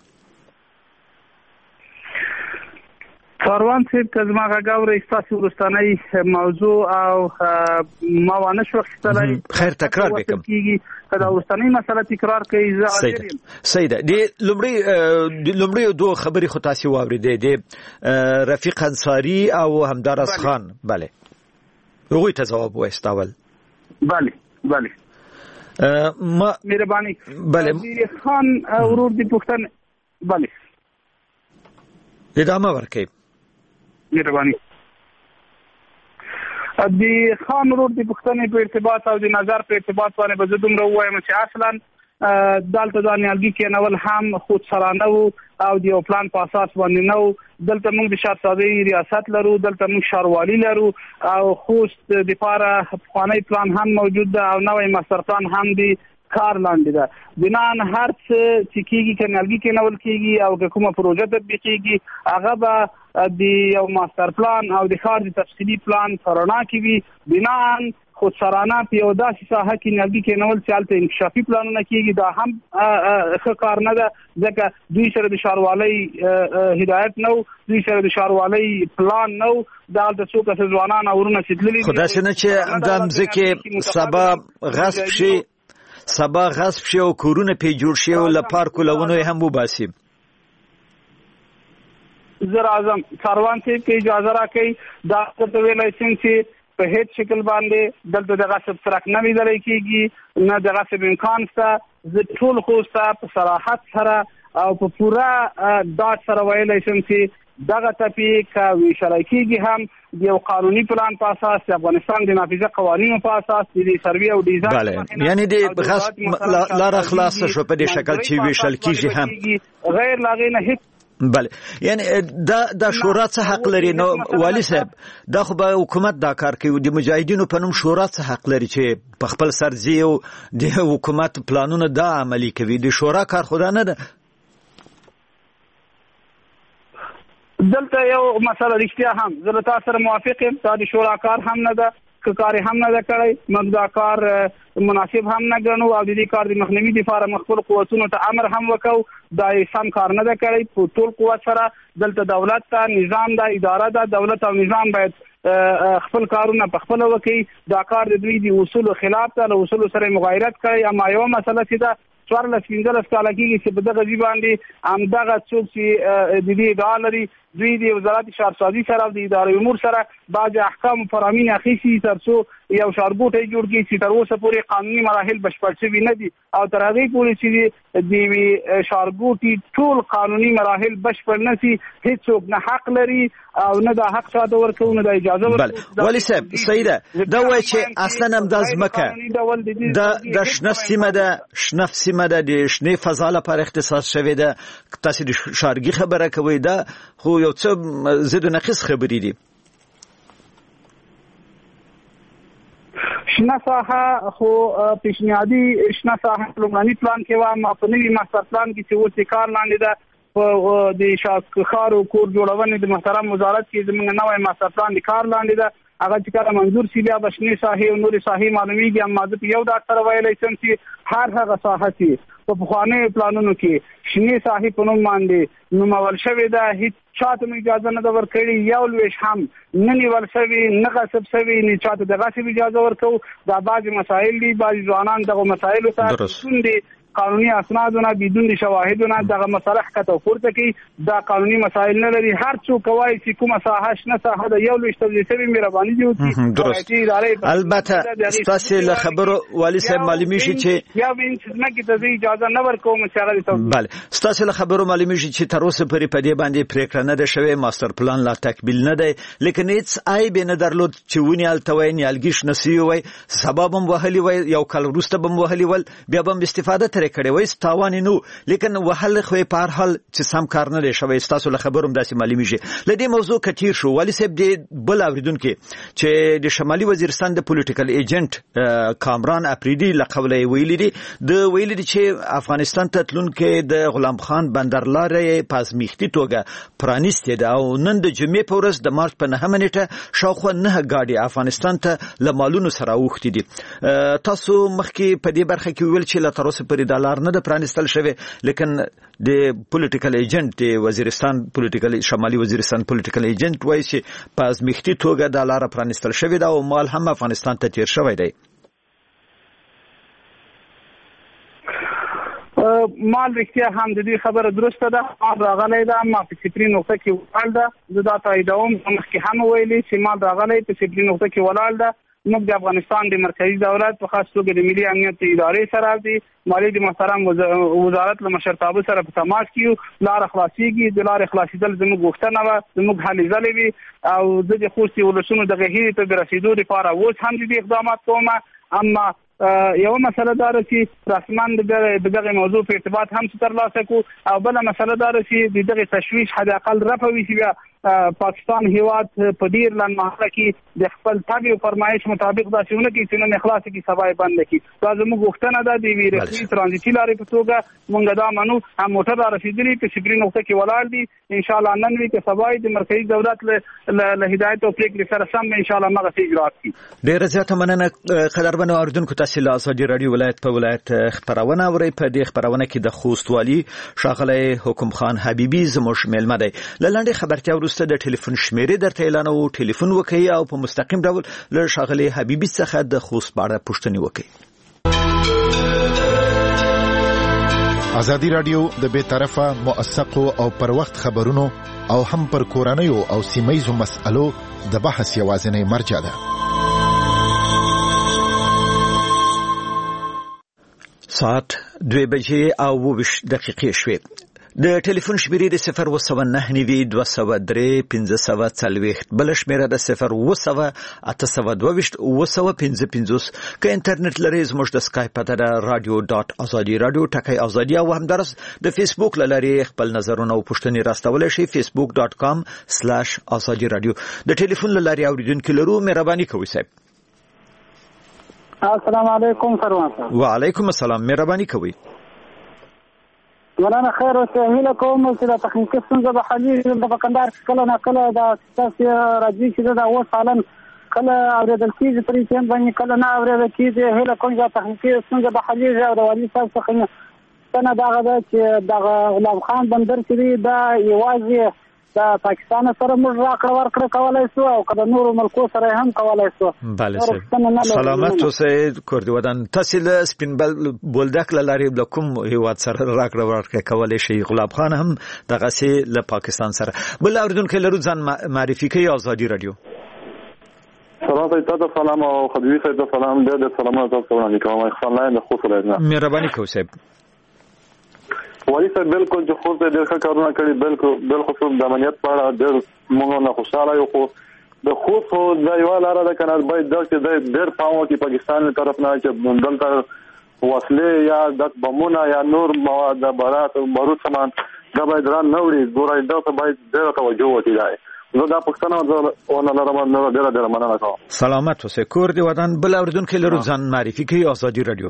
کاروان صاحب که زما غاوري ستاسو ورستاني موضوع او موانه شو خستلای خیر تکرار وکم کله ورستاني مسله تکرار کوي زه اجریم سیده دی لمړی لمړی دوه خبري خو تاسو واوریدې دی رفیق انصاری او همدارس خان. بله هغوی ته جواب واستول. بله بله ما مهرباني بله خان ورور دی پښتن. بله ادامه ورکړئ. مهرباني د خان ورور د پښتنې په ارتباط او د نظر په ارتباط باندې به زه دومره ووایم چې اصلا دلته د نیالګي کېنول هم خود سرانه وو او د یو پلان په اساس باندې نه وو. دلته موږ د شاهزادګۍ ریاست لرو، دلته موږ ښاروالي لرو او خوست د لپاره پخوانی پلان هم موجود ده او نوی ماستر پلان هم دی کار لاندې ده. بنان هر څه چې کېږي که نیالګي کېنول کېږي او که کومه پروژه تطبیقېږي هغه به د یو ماستر پلان او د ښار د تفصیلي پلان په رڼا کې وي. بنان خودسرانه په یو داسې ساحه کې نیالګي کېنول چې هلته انکشافي پلانونه کېږي دا هم ښه کار نه ده، ځکه دوی سره د ښاروالۍ هدایت نه و، دوی سره د ښاروالۍ پلان نه و. دا هلته څو کسه ځوانان او ورونه چې تللي خو داسې نه چې د مځکې سبا غصب شي سبا غصب شي او کورونه پې جوړ شي او له پارکو لونو یې هم وباسي. زر اعظم کاروان صاحب کې اجازه راکړئ دا څه ویلی سم چې په هیڅ شکل باندې دلته د غصب سرک نه لیدلی کېږي، نه د غصب امکان شته. زه ټول خوست ته په صراحت سره او په پوره ډاډ سره ویلی شم چې دغه تپې که ویشلی کېږي هم د یو قانوني پلان په اساس د افغانستان د نافذه قوانینو په اساس د سروې او ډیزاین بله یعنی د غصب لاره خلاصه شو په دې شکل چې ویشل کېږي هم غیر له هغې نه هېڅ. بله یعنی دا د شورا څه حق لري؟ نو والي صاحب دا خو به حکومت دا کار کوي، د مجاهدینو په نوم شورا څه حق لري چې په خپل سر ځي او د حکومت پلانونه دا عملي کوي؟ د شورا کار خو دا نه ده. دلته یو مسله رښتیا هم زه له تا سره موافق یم، دا د شورا کار هم نه ده، که کار هم نه ده کړی، موږ دا کار مناسب هم نه ګڼو او د دې کار د مخنیوي دپاره موږ خپلو قوتونو ته امر هم وکړو. دا یې سم کار نه ده کړی. په ټول قوت سره دلته دولت ته نظام ده، اداره ده، دولت او نظام باید خپل کارونه په خپله وکړي. دا کار د دوی د اصولو خلاف ده، له اصولو سره یې مغایرت کړی. اما یوه مسله چې ده څوارلس پنځلس کاله کېږي چې په دغه ځي باندې همدغه څوک چې د دې ادعا لري دوی د وزارت ښارسازي سره او د ادارې امور سره بعضې احکامو فرامین اخیستي تر څو یو ښارګوټی جوړ کړي چې تر اوسه پورې قانوني مراحل بشپړ شوي نه دي او تر هغې پورې چې د یوې ښارګوټي ټول قانوني مراحل بشپړ نه شي هېڅوک نه حق لري او نه دا حق چاته ورکوو نه دا اجازه ورکوو. والي صاحب سیده دا وایي چې اصلا هم دا ځمکه د شنه سیمه ده، شنه سیمه ده، د شنې فضا لپاره اختصاص شوې ده. تاسې د ښارګي خبره کوئ، دا خو یو څه ضد و نقیص خبرې دي. شنه ساحه خو پیشنهادي شنه ساحه لومړني پلان کې وه، ما په نوي ماستر پلان کې چې اوس یې کار لاندې ده په د ښار او کور جوړونې د محترم وزارت کې زموږ نوی ماستر پلان د کار لاندې ده. هغه چې کله منظور شي بیا به شنې ساحې او نورې ساحې معلومیږي. اما زه په یو ډاډ سره ویلی شم چې هر هغه ساحه چې په پخوانیو پلانونو کې شنې ساحې په نوم باندې نومول شوې ده هېڅ چاته مو اجازه نه ده ورکړې، یو لویش هم نه نیول شوي، نه غصب شوي، نه چاته د غصب اجازه ورکوو. دا بعضې مسایل دي، بعضې ځوانان دغه مسایلو ته بدون د قانوني اسنادونه بدون د شواهدونه دغه مسله ښکته او پورته کوي. دا قانوني مسایل نه لري. هر څوک وایي چې کومه ساحه شنه ساحه ده یو لویش توضیح شوي مهرباني دې وکړي. البته ستاسې له خبرو والي صاحب معلومیږي چې یو انچ ځمکې ته زه اجازه نه ورکوم چې هغه دې بله ستاسې له خبرو معلومیږي چې تر اوسه پورې په دې باندې پرېکړه نه ده شوې، ماستر پلان لا تکمیل نه دی، لیکن هېڅ عیب یې نه درلود چې ونې هلته وایي نیالګي شنه سوي وایي، سبا به هم وهلي وای، یو کال وروسته به هم وهلي ول، بیا به هم استفاده ترې خبرې کړې وې تاوان نو لیکن وهل خو په هر حال چې سم کار نه لشي تاسو له خبروم داسې معلومیږي لدې موضوع کثیر شو ولی سب دې بل اوریدونکو چې د شمالي وزیرستان د پولیټیکل ایجنټ کامران اپریدي لقبلې ویلي دي د ویلي دي چې افغانستان ته تلونکو د غلام خان بندرلارې پازمیختي توګه پرانیستې ده او نن د جمعې په ورځ د مارچ په نهمه نیټه شاوخوا نه غاډي افغانستان ته لمالونو سره اوختي دي تاسو مخکې په دې برخه کې ویل چې لا تر اوسه پرې ډالر نه د پرانیستل شوی لیکن د پولیټیکل ایجنټ د وزیرستان پولیټیکل شمالي وزیرستان پولیټیکل ایجنټ وایي چې په ازمیختي توګه د لار پرانیستل شوی دا او مال هم افغانستان ته تیر شوی دی مال رښتیا هم د دې خبره درسته ده مال راغلی ده ما په صفري نقطه کې ولاړ ده زه دا تاییدوم مخکې هم ویلي چې مال راغلی په صفري نقطه کې ولاړ ده موږ د افغانستان د مرکزی دولت په خاص توګه د ملي امنیت ادارې سره د مالی د محترم وزارت له مشرتابه سره په تماس کې لار خلاصيږي د لار خلاصیدل زموږ غوښتنه وه زموږ هلې ځلې وي او زه د خوست ولسونو د غهیرې ته د رسیدو لپاره اوس هم د اقدامات کوم اما یو مسله دار چې رسمان د دغه موضوع په ارتباط هم ترلاسه کو او بل مسله دار چې د دغه تشویش حد اقل رفع وي چې پاکستان هیواد په ډیر لن مهاله کې د خپل طبي او فرمایش مطابق دا شونه کې چې نن اخلاص کې سبای بند کی دا زموږ غوښتنه ده د ویرسي ترانزیتي لارې په توګه مونږ دا منو هم موټر را رسیدلی په صفري نقطه کې ولاړ دي ان شاء الله نن وی کې سبای د مرکزی دولت له هدایت او پریکړې سره سم ان شاء الله مغه اجرات کی ډیر زیاته مننه قدرمن اوردونکو تاسو له ازادي رادیو ولایت په ولایت خبرونه اوري په دې خبرونه کې د خوست والی شاغله حکم خان حبیبی زموږ ملمه دی لاندې خبرتیا ورسته د ټلیفون شمیرې درته اعلان او ټلیفون وکړئ او په مستقیم ډول له شاغله حبیبی څخه د خوست باره پوښتنه وکړئ ازادي رادیو د بے طرفه موثق او پر وخت خبرونو او هم پر کورنیو او سیمایي مسألو د بحث یوازینی مرجع ده ساعت دوه بجې او ویش دقیقې شوې د ټلیفون شمیرې د صفر و سوه نه نوي دوه سوه درې پنځه سوه څلوېښت بل شمیره د صفر و سوه اته سوه دوه ویشت اوه سوه پنځه پنځوس که انټرنیټ لرئ زموږ د سکایپ پته ده رادیو ډاټ ازادي رادیو ټکی ازادي او همدارس د فیسبوک له لارې خپل نظرونه او پوښتنې راستولی شئ فیسبوک ډاټ کام سلاش ازادي رادیو د ټلیفون له لارې اوریدونکي لرو مهرباني کوئ صاحب السلام علیکم سروان صاحب وعلیکم السلام مهرباني کوئ مولانا خیر اوسه هیله کوم چې د تخنیکي ستونزو په حل د بکندار کله نه کله د تاسو راځي چې دا اوس حالن کله اوریدل کیږي پرې چې باندې کله نه اوریدل کیږي هیله کوم چې تخنیکي ستونزو په حل او د والی تاسو څخه څنګه دا غواړي چې د غلام خان بندر چې دا یوازې د پاکستان سره موږ راکړه ورکړه کولای شو او کله نور ملکو سره هم کولای شو بله سلامت اوسئ کوردی ودان تاسو له سپینبل بولدک لاري د کوم هیواد سره راکړه ورکړه کولای شي غلام خان هم دغه سي له پاکستان سره بل اوریدونکو لرو ځان معرفي کوي ازادي رادیو سلام تاسو سلام او خدوی صاحب سلام دې سلامات تاسو وړاندې کوم خپل لاین د خو سره مهرباني کوئ صاحب والی صاحب بالکل چې خو دې ډېر کارونه کړی بالکل بالخصوص د امنیت په اړه ډېر موږ نه خوشاله یو خو د خو خو د یو لاره د کنار باید د ډېر پاو کې پاکستان له طرف نه چې دلته وسلې یا د بمونه یا نور مواد د بارات او بارود سامان دا باید ران نه وړي ګورای دا ته باید ډېر توجه وکړي زه دا پښتنه ونه لرم نو ډېر ډېر مننه کوم سلامت اوسئ کور دی ودان بل اوریدونکو لرو ځان معرفي کوي ازادي رادیو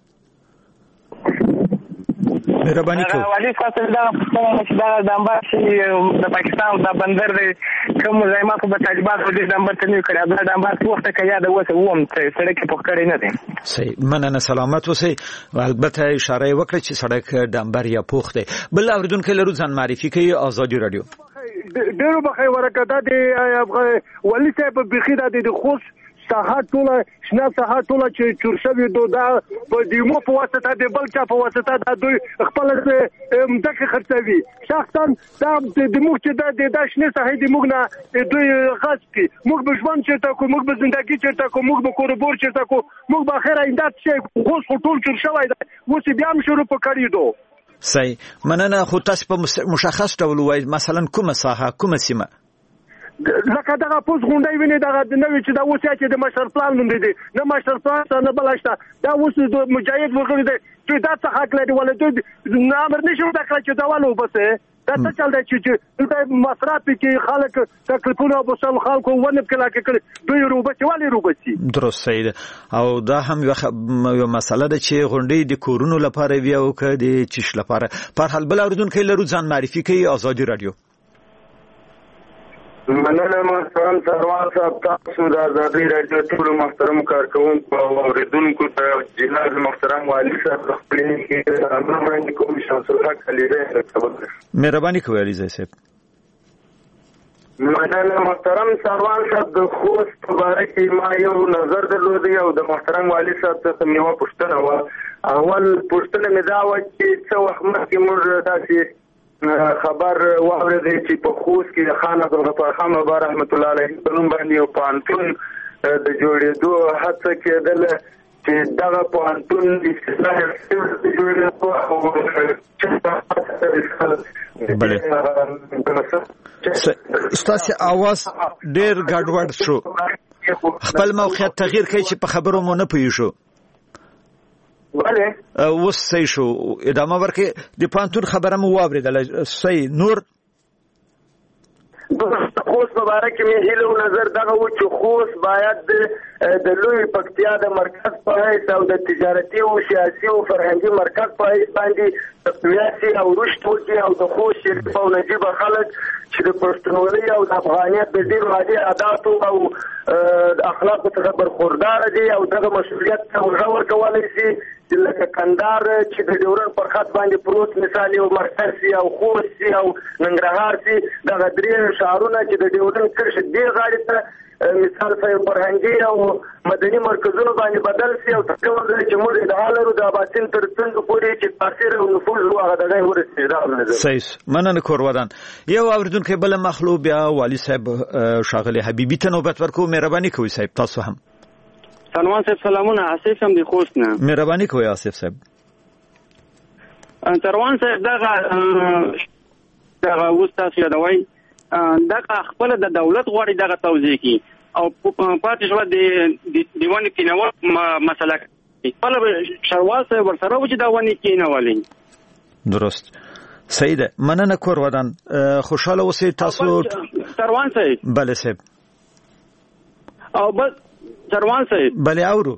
مهرباني کوئ والی تاسو دا چې دا د انبار چې د پاکستان د بندر کوم ځایمات په طالبان د انبار ته نیو کړی دا د انبار په وخت کې یاد اوسه ووم چې سړک په کړی نه دي صحیح مننه سلامت اوسئ البته اشاره وکړه چې سړک د انبار یا پوخ دی بل اوریدونکو لرو ځان معرفي کوي ازادي رادیو ډیرو بخیر ورکړه د ولی صاحب بخیر د خوش ساحات ټوله شنه ساحات ټوله چې چورشوي دو دا په دیمو په واسطه د بل چا په واسطه دا دوی خپل مدکه خرڅوي شخصا دا د موږ چې د د شنه ساحې د موږ نه دوی غصب کی موږ به ژوند چیرته کو موږ به زندگی چیرته کو موږ به کوربور چیرته کو موږ به خیر آینده چې اوس ټول چورشوي دا اوس بیا هم شروع پکړی دو صحیح مننه خو تاسو په مشخص ډول وایي مثلا کومه ساحه کومه سیمه لکه دغه پوس غونډې ویني دغه نوې چې دا اوس چې د مشر پلان نوم دی نه مشر پلان نه بلاشته دا اوس د مجاهد وګړي دی دوی دا څه حق لري ولې دوی نه امر نشو دا کړی چې دا ولو بسه دا څه چل دی چې دوی مصرف کې خلک تکلیفونه وبسل خلکو ونه کلا کې دوی روبسي ولې روبسي درست سید او دا هم یو مسله ده چې غونډې د کورونو لپاره وی او که د چش لپاره پر حال بل اوردونکو لرو ځان معرفي کوي آزادي رادیو مننه محترم سروان صاحب تاسو د آزادي رادیو ټول محترم کارکونکو او اوریدونکو ته جناب محترم والي صاحب خپل کې امر باندې کوم شمس الحق علي راځي مهرباني کوئ علي صاحب مننه محترم سروان صاحب د خوست مبارک ما یو نظر درلود او د محترم والي صاحب ته مې و پوښتنه و اول پوښتنه مې دا و چې څو وخت مخکې موږ تاسو خبر واورید چې په خوست کې د خان عبدالغفار خان بابا رحمت الله علیه په نوم باندې یو پوهنتون د جوړېدو هڅه کېدله چې دغه پوهنتون د اصلاح د جوړېدو او ستاسو اواز ډېر ګډوډ شو خپل موقعیت تغییر کړئ چې په خبرو مو نه پوهیږو بله اوس صحیح شو ادامه ورکړئ د پوهنتون خبره مو واورېدله صحیح نور خوست مبارک مې هیله او نظر دغه و چې خوست باید د لوی پکتیا د مرکز په حیث او د تجارتي او سیاسي او فرهنګي مرکز په حیث باندې تقویت او رشد وکړي او د خوست شریف او نجیب خلک چې د پښتونولۍ او د افغانیت د ډېرو عادي عاداتو او اخلاقو څخه برخوردار دي او دغه مسؤلیت ته ورکولی شي لکه کندهار چې د ډیورنډ پر خط باندې پروت مثال یو مرکز سي او خوست سي او ننګرهار سي دغه درې ښارونه چې د ډیورنډ کرښې دې غاړې ته مثال صاحب فرهنګي او مدني مرکزونو باندې بدل سي او تقریبا چې موږ د حالو د اباسین تر څنګ پورې چې تاثیر او نفوذ هغه دغه ورسېږي. صحیح مننه کورودان یو اوریدونکو بل مخلوق بیا والي صاحب شاغلی حبیبی ته نوبت ورکو مهرباني کوئ صاحب تاسو هم سلمان صاحب سلامونه آصف هم دی خوست نه مهرباني کوئ آصف صاحب سروان صاحب دغه دغه وستاسو یادوي دغه خپل د دولت غوړي دغه توضیح کی او پاتې شو د دیوان کینول مسله خپل شروال صاحب ورسره و چې دا ونی کینولې درست صحیح ده مننه کور ودان خوشاله اوسئ تاسو سروان صاحب بله صاحب او بس سروان صاحب بله اورو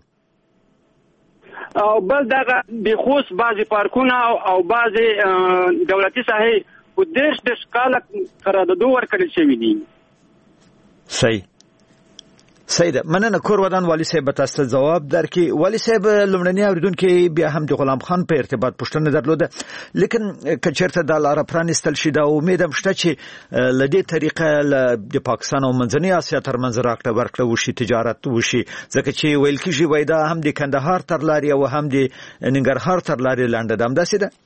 او بل دغه د خوست بعضی پارکونه او بعضی دولتي ساحې په دیش دیش کاله قراردادو ورکړل شوي دي. صحیح صحیح ده مننه کور ودان والي صاحب تاسو جواب درکې والي صاحب لمړنی اوریدونکو بیا هم د غلام خان په ارتباط پوښتنه درلوده لیکن کچرته د لار پرانستل شي دا امید هم شته چې لدې طریقه د پاکستان او منځنۍ اسیا ترمنځ راکړه ورکړه وشي تجارت وشي ځکه چې ویل کېږي وای دا هم د کندهار تر لارې او هم د ننګرهار تر لارې لاندې دم داسې ده.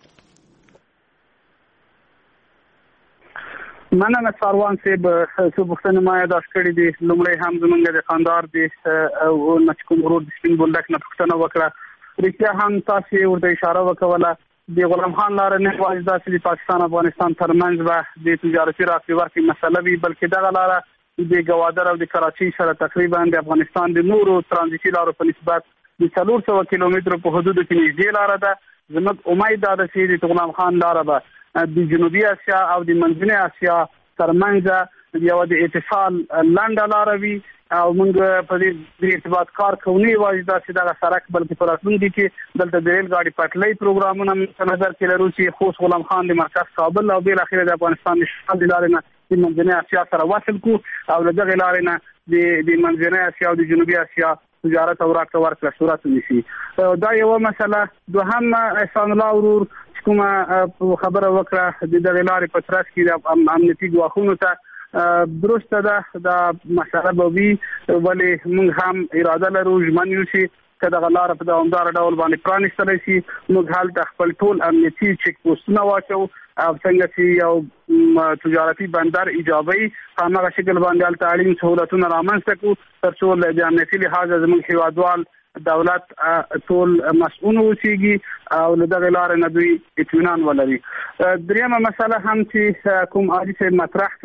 مننه سروان صاحب څه پوښتنه ما یاداش کړې دي لومړی هم زمونږ د خاندار دي او نچکوم ورور د سپین بولدک نه پوښتنه وکړه رښتیا هم تاسو ورته اشاره وکوله د غلام خان لار نه واجب داسې د پاکستان افغانستان ترمنځ به د تجارتي راکړې ورکړې مسله وي بلکې دغه لار د ګوادر او د کراچۍ سره تقریبا د افغانستان د نورو ترانزیتي لارو په نسبت د څلور سوه کیلومترو په حدودو کې نږدې لار ده. زموږ امید دا ده چې د غلام خان لار به د جنوبي اسیا او د منځنۍ اسیا ترمنځ یو د اتصال لنډه لار وي او موږ په دې ارتباط کار کوو واجب چې دا سرک بلکې په راتلونکي کې دلته د ریل ګاډي پټلۍ پروګرامونه په نظر کې لرو چې خوست غلام خان د مرکز کابل او بل اخر د افغانستان د شمال د لارې نه د منځنۍ اسیا سره وصل کو او دغه لارې نه د منځنۍ اسیا او د جنوبي اسیا تجارت او راکړه ورکړه صورت ونیسي. دا یو مسله. دوهم احسان الله ورور کومه خبره وکړه د دغه لارې په ترڅ کې د امنیتي ګواښونو ته درسته ده دا مسله به وي ولې موږ هم اراده لرو ژمن یو چې که دغه لاره په دوامداره ډول باندې پرانیستلی شي موږ هلته خپل ټول امنیتي چیک پوسټونه واچو او څنګه چې یو تجارتي بندر ایجابوي په هماغه شکل باندې هلته اړین سهولتونه رامنځته کړو تر څو له امنیتي لحاظه زموږ هېوادوال دولت ټول مسؤل اوسېږي او له دغه لارې نه دوی اطمینان ولري. دریمه مسله هم چې کوم عادي صاحب مطرح کړه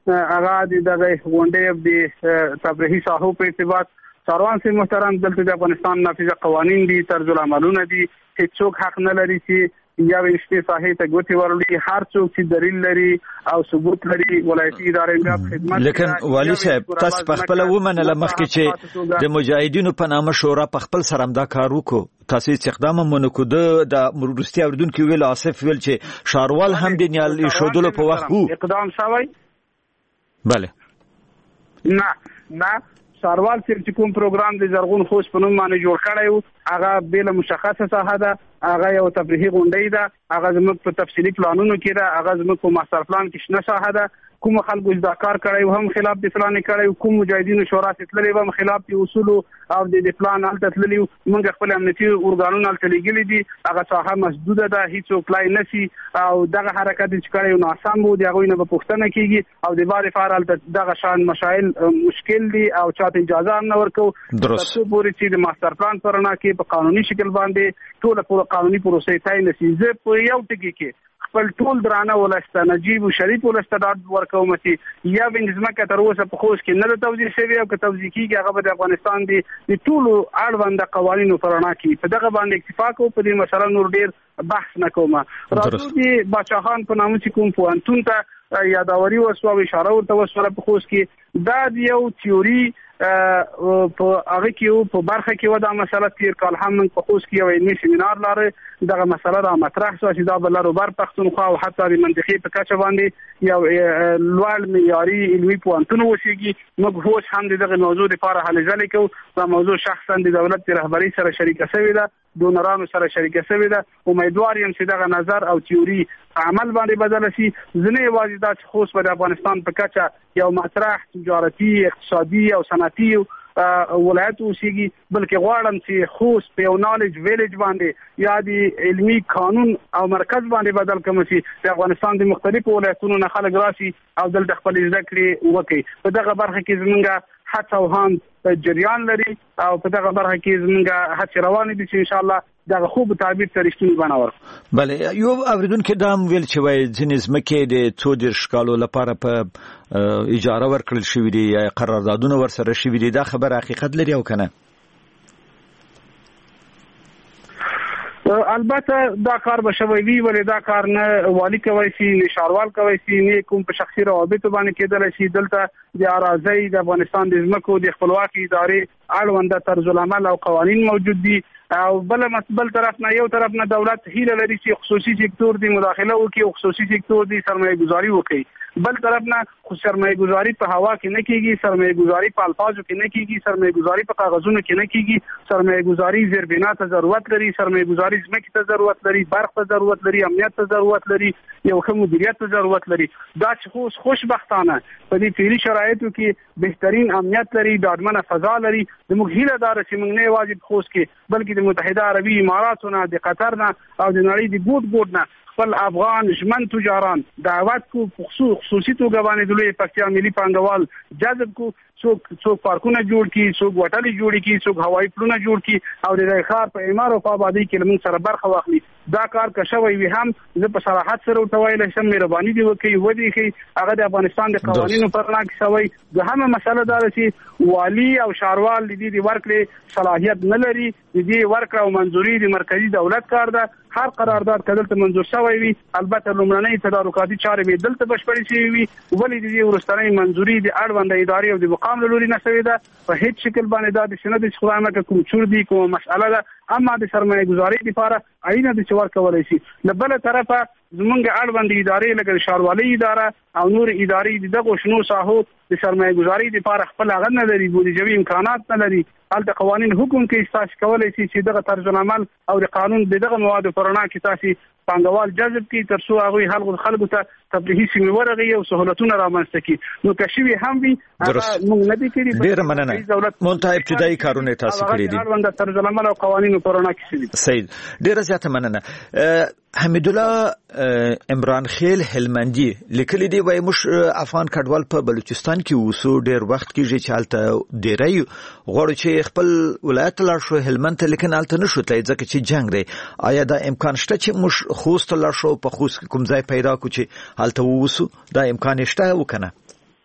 هغه د دغه غونډې د تفریحي ساحو په ارتباط څاروان سي محترم دلته د افغانستان نافذه قوانین دي، طرز العملونه دي، هیڅوک حق نه لري چې یا وشته ساحې ته ګوتې ورولي. هر څوک چې دلیل لري او ثبوت لري ولایتي ادارې د خدمت. لیکن والی صاحب تاسو په خپل ومنله مخکې چې د مجاهدینو په نامه شورا په خپل سره دا کار وکړو، تاسو استخدام مونږ کو د مرستي اوردونکو ویل آصف ویل چې شاروال هم د نیال شودلو په وخت وو اقدام شوی. بله نه نه شاروال چې کوم پروګرام د زرغون خوش په نوم باندې جوړ کړی وو هغه بل مشخصه ساحه ده، هغه یو تفریحي غونډه ده، هغه زموږ په تفصیلي پلانونو کې ده، هغه زموږ په ماستر پلان کې شنه ساحه ده. کوم خلکو دا کار کړی هم خلاف د پلان کړی، کوم مجاهدینو شورا تللی هم خلاف د اصول او د پلان حالت تللی. موږ خپل امنیتي ارګانونو تلګلې دي، هغه ساحه مسدوده ده، هیڅ پلان نشي او دغه حرکت چې کړی نو سم وو، دغه نه په پښتنه کېږي او د بار فعال دغه شان مشایل مشکل دي او چاته اجازه نه ورکو. درست پورې چې د ماستر پلان پرنا کې په قانوني شکل باندې ټول پوره قانوني پروسې تای نشي. زه په یو ټکی کې خپل ټول درانه ولسته نجیب او شریف ولسته د ورکوم چې یا وینځمکه تر اوسه په خوش کې نه د توزیع شوی او که توزیع کیږي هغه د افغانستان دی د ټول اړوند قوانینو پرانا کی په دغه باندې اکتفا کو په دې مسله نور ډیر بحث نه کوم. راځو دي بچاخان په نامه چې کوم پوانتون ته یاداوري وسو او اشاره ورته وسو په خوش کې دا یو تیوري په هغه کې په برخه کې ودا مسله تیر کال هم په خوش کې یو علمي سیمینار لاره دغه مسله را مطرح شو چې دا بلارو بر پښتونخوا او حتی د منطقي په کچه باندې یو لوړ معیاري علمي پوانتون وشيږي. موږ هوښ هم دغه موضوع لپاره هلې ځلې کوو. دا موضوع شخصا د دولت رهبری سره شریک شوی ده، دونرانو سره شریک شوی ده. امیدوار یم چې دغه نظر او تیوري عمل باندې بدل شي. ځنه یوازې دا چې خوش په افغانستان په کچه یو مطرح تجارتي اقتصادي او صنعتي ولایت اوسېږي، بلکې غواړم چې خوست په یو نالج ویلج باندې یا د علمي قانون او مرکز باندې بدل کوم چې د افغانستان د مختلفو ولایتونو نه خلک راشي او دلته خپل زده کړې وکړي. په دغه برخه کې زمونږ هڅه او هم جریان لري او په دغه برخه کې زمونږ هڅې روانې دي چې ان شاء الله دغه خوب تعبیر تر رښتینی بنور. بله یو اوریدونکو دا ویل چې وای ځینې ځمکې د څو دېرش کالو لپاره په اجاره ورکړل شوې دي یا قراردادونه ورسره شوي دي، دا خبر حقیقت لري او کنه؟ البته دا کار به شوی وی ولې دا کار نه والی کوي شي نه شاروال کوي شي نه کوم په شخصي روابط باندې کېدل شي. دلته د اراضي د افغانستان د ځمکو د خپلواکي ادارې اړوند طرز العمل او قوانين موجود دي او بل مسبل طرف نه یو طرف نه دولت هیله لري چې خصوصي سکتور دی مداخله وکړي او خصوصي سکتور دی سرمایه گذاري وکړي. بل طرف نه خو سرمایه گذاري په هوا کې نه کیږي، سرمایه گذاري په الفاظو کې نه کیږي، سرمایه گذاري په کاغذونو کې نه کیږي. سرمایه گذاري زیربنا ته ضرورت لري، سرمایه گذاري ځمکې ته ضرورت لري، برق ته ضرورت لري، امنیت ته ضرورت لري، یو ښه مدیریت ته ضرورت لري. دا چې خو خوشبختانه په دې تیری شرایطو کې بهترین امنیت لري، ډاډمنه فضا لري. د موږ هیله دار چې موږ نه واجب خوش کې بلکې د متحده عربي اماراتونه د قطر نه او د نړۍ د ګوټ ګوټ نه خپل افغان ژمن تجاران دعوت کو خصوصي توګه باندې د لوی پکتیا ملي پانګوال جذب کو، څوک څوک پارکونه جوړ کړي، څوک وټلې جوړ کړي، څوک هوایي پلونه جوړ کړي او د ښار په اعمار او آبادی کې موږ سره برخه واخلي. دا کار که شوی وي هم زه په صراحت سره ورته ویل شم مهرباني دی وکړي ودی کې هغه د افغانستان د قوانینو پر نه کې شوی. د هم مسله دا چې والی او شاروال د دې ورکړې صلاحیت نه لري، د دې ورکړه او منځوري د مرکزی دولت کار ده. هر قرارداد کله ته منځور شوی وي البته لومړنۍ تدارکاتي چارې به دلته بشپړې شي وي، ولې د دې ورستنۍ منځوري د اړوند ادارې او د مقام لوري نه شوی ده. په هیڅ شکل باندې دا د سند خدامه کوم چور دي کوم مسأله ده، اما د سرمایه گذاري لپاره عینه د چور کولای شي. له بل طرفه زمونږ اړوند ادارې لکه شاروالي اداره او نور ادارې دغه شنو ساحو د سرمایه گذاري لپاره خپل هغه نه لري، بودیجوي امکانات نه لري. البته قوانين حکم کې استاش کولای شي چې دغه طرز عمل او د قانون دغه مواد پرانا کې تاسو پانګوال جذب کی تر څو هغه خلکو خلکو ته تفریحي سیمې ورغي او سہولتونه رامنځته کی. نو کشوی هم وي موږ نه دي کړی. ډیر مننه. مونته ابتدایي کارونه تاسو کړی دي. اړوند طرز عمل او قوانين پرانا کې سید ډیر زیاته مننه. حمید الله عمران خیل هلمندی لیکلی دی وای مش افغان کډوال په بلوچستان کې وسو ډیر وخت کې چالته ډیری غوړ چې خپل ولایت لار شو هلمند ته لیکن الته نشو تلای ځکه چې جنگ دی. آیا دا امکان شته چې مش خوست لار شو په خوست کوم ځای پیدا کو چې الته وسو؟ دا امکان شته وکنه؟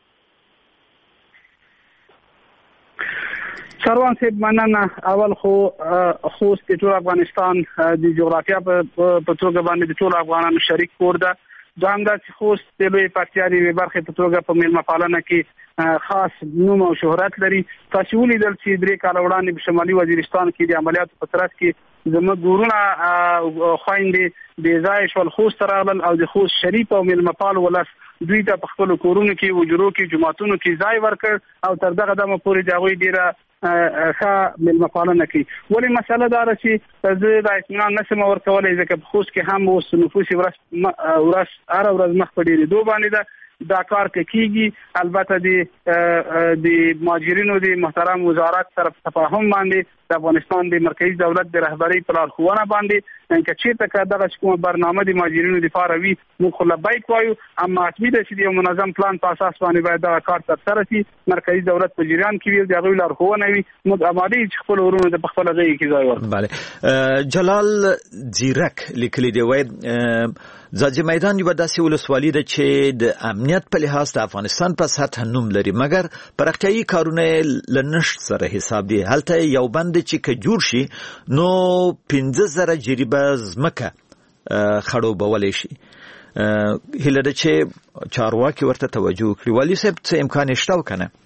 سروان صاحب مننه. اول خو خوست د ټول افغانستان د جغرافیا په توګه باندې د ټول افغانانو شریک کور ده. دوهم دا چې خوست د لوی پکتیاري برخې په توګه په میلمه پالنه کې خاص نوم او شهرت لري. تاسو ولیدل چې درې کال وړاندې په شمالي وزیرستان کې د عملیاتو په ترڅ کې زموږ ګورونه خويندې د ځای شول خوست راغلل او د خوست شریف او میلمه پال ولس دوی ته په خپل کورونو کې وجرو کې جماعتونو کې ځای ورکړ او تر دغه دمه پورې د هغوی ډیره ښه میلمه پالنه کوي. ولې مسله دا ده چې زه د اطمینان نشم ورکولی ځکه په خوست کې هم اوس نفوس ورځ هره ورځ مخ په ډېرېدو باندې ده. دا کار کېږي. البته د د مهاجرینو د محترم وزارت سره تفاهم باندې د افغانستان د مرکزی دولت د رهبری په لارښوونه باندې چې چیرته که دغه کومه برنامه د مهاجرینو لپاره وي موږ خو لبیک وایو، اما حتمي ده چې د یو منظم پلان په اساس باندې باید دغه کار ترسره شي. مرکزی دولت په جریان کې وي، د هغوی لارښوونه وي، موږ اماده یو چې خپل ورونو د خپل ځای کې ځای ورکړو. بله. جلال زیرک لیکلی دی وایي ځاځي میدان یو داسې ولسوالي ده چې د امنیت په لحاظ د افغانستان په سطح نوم لري، مګر پرختیايي کارونه لنشت سره حساب دي. هلته یو بند چې که جوړ شي نو پنځه زره جریبه ځمکه خړوبولی شي. هیله ده چې چارواکي ورته توجه وکړي. والي صاحب څه امکان شته او کنه؟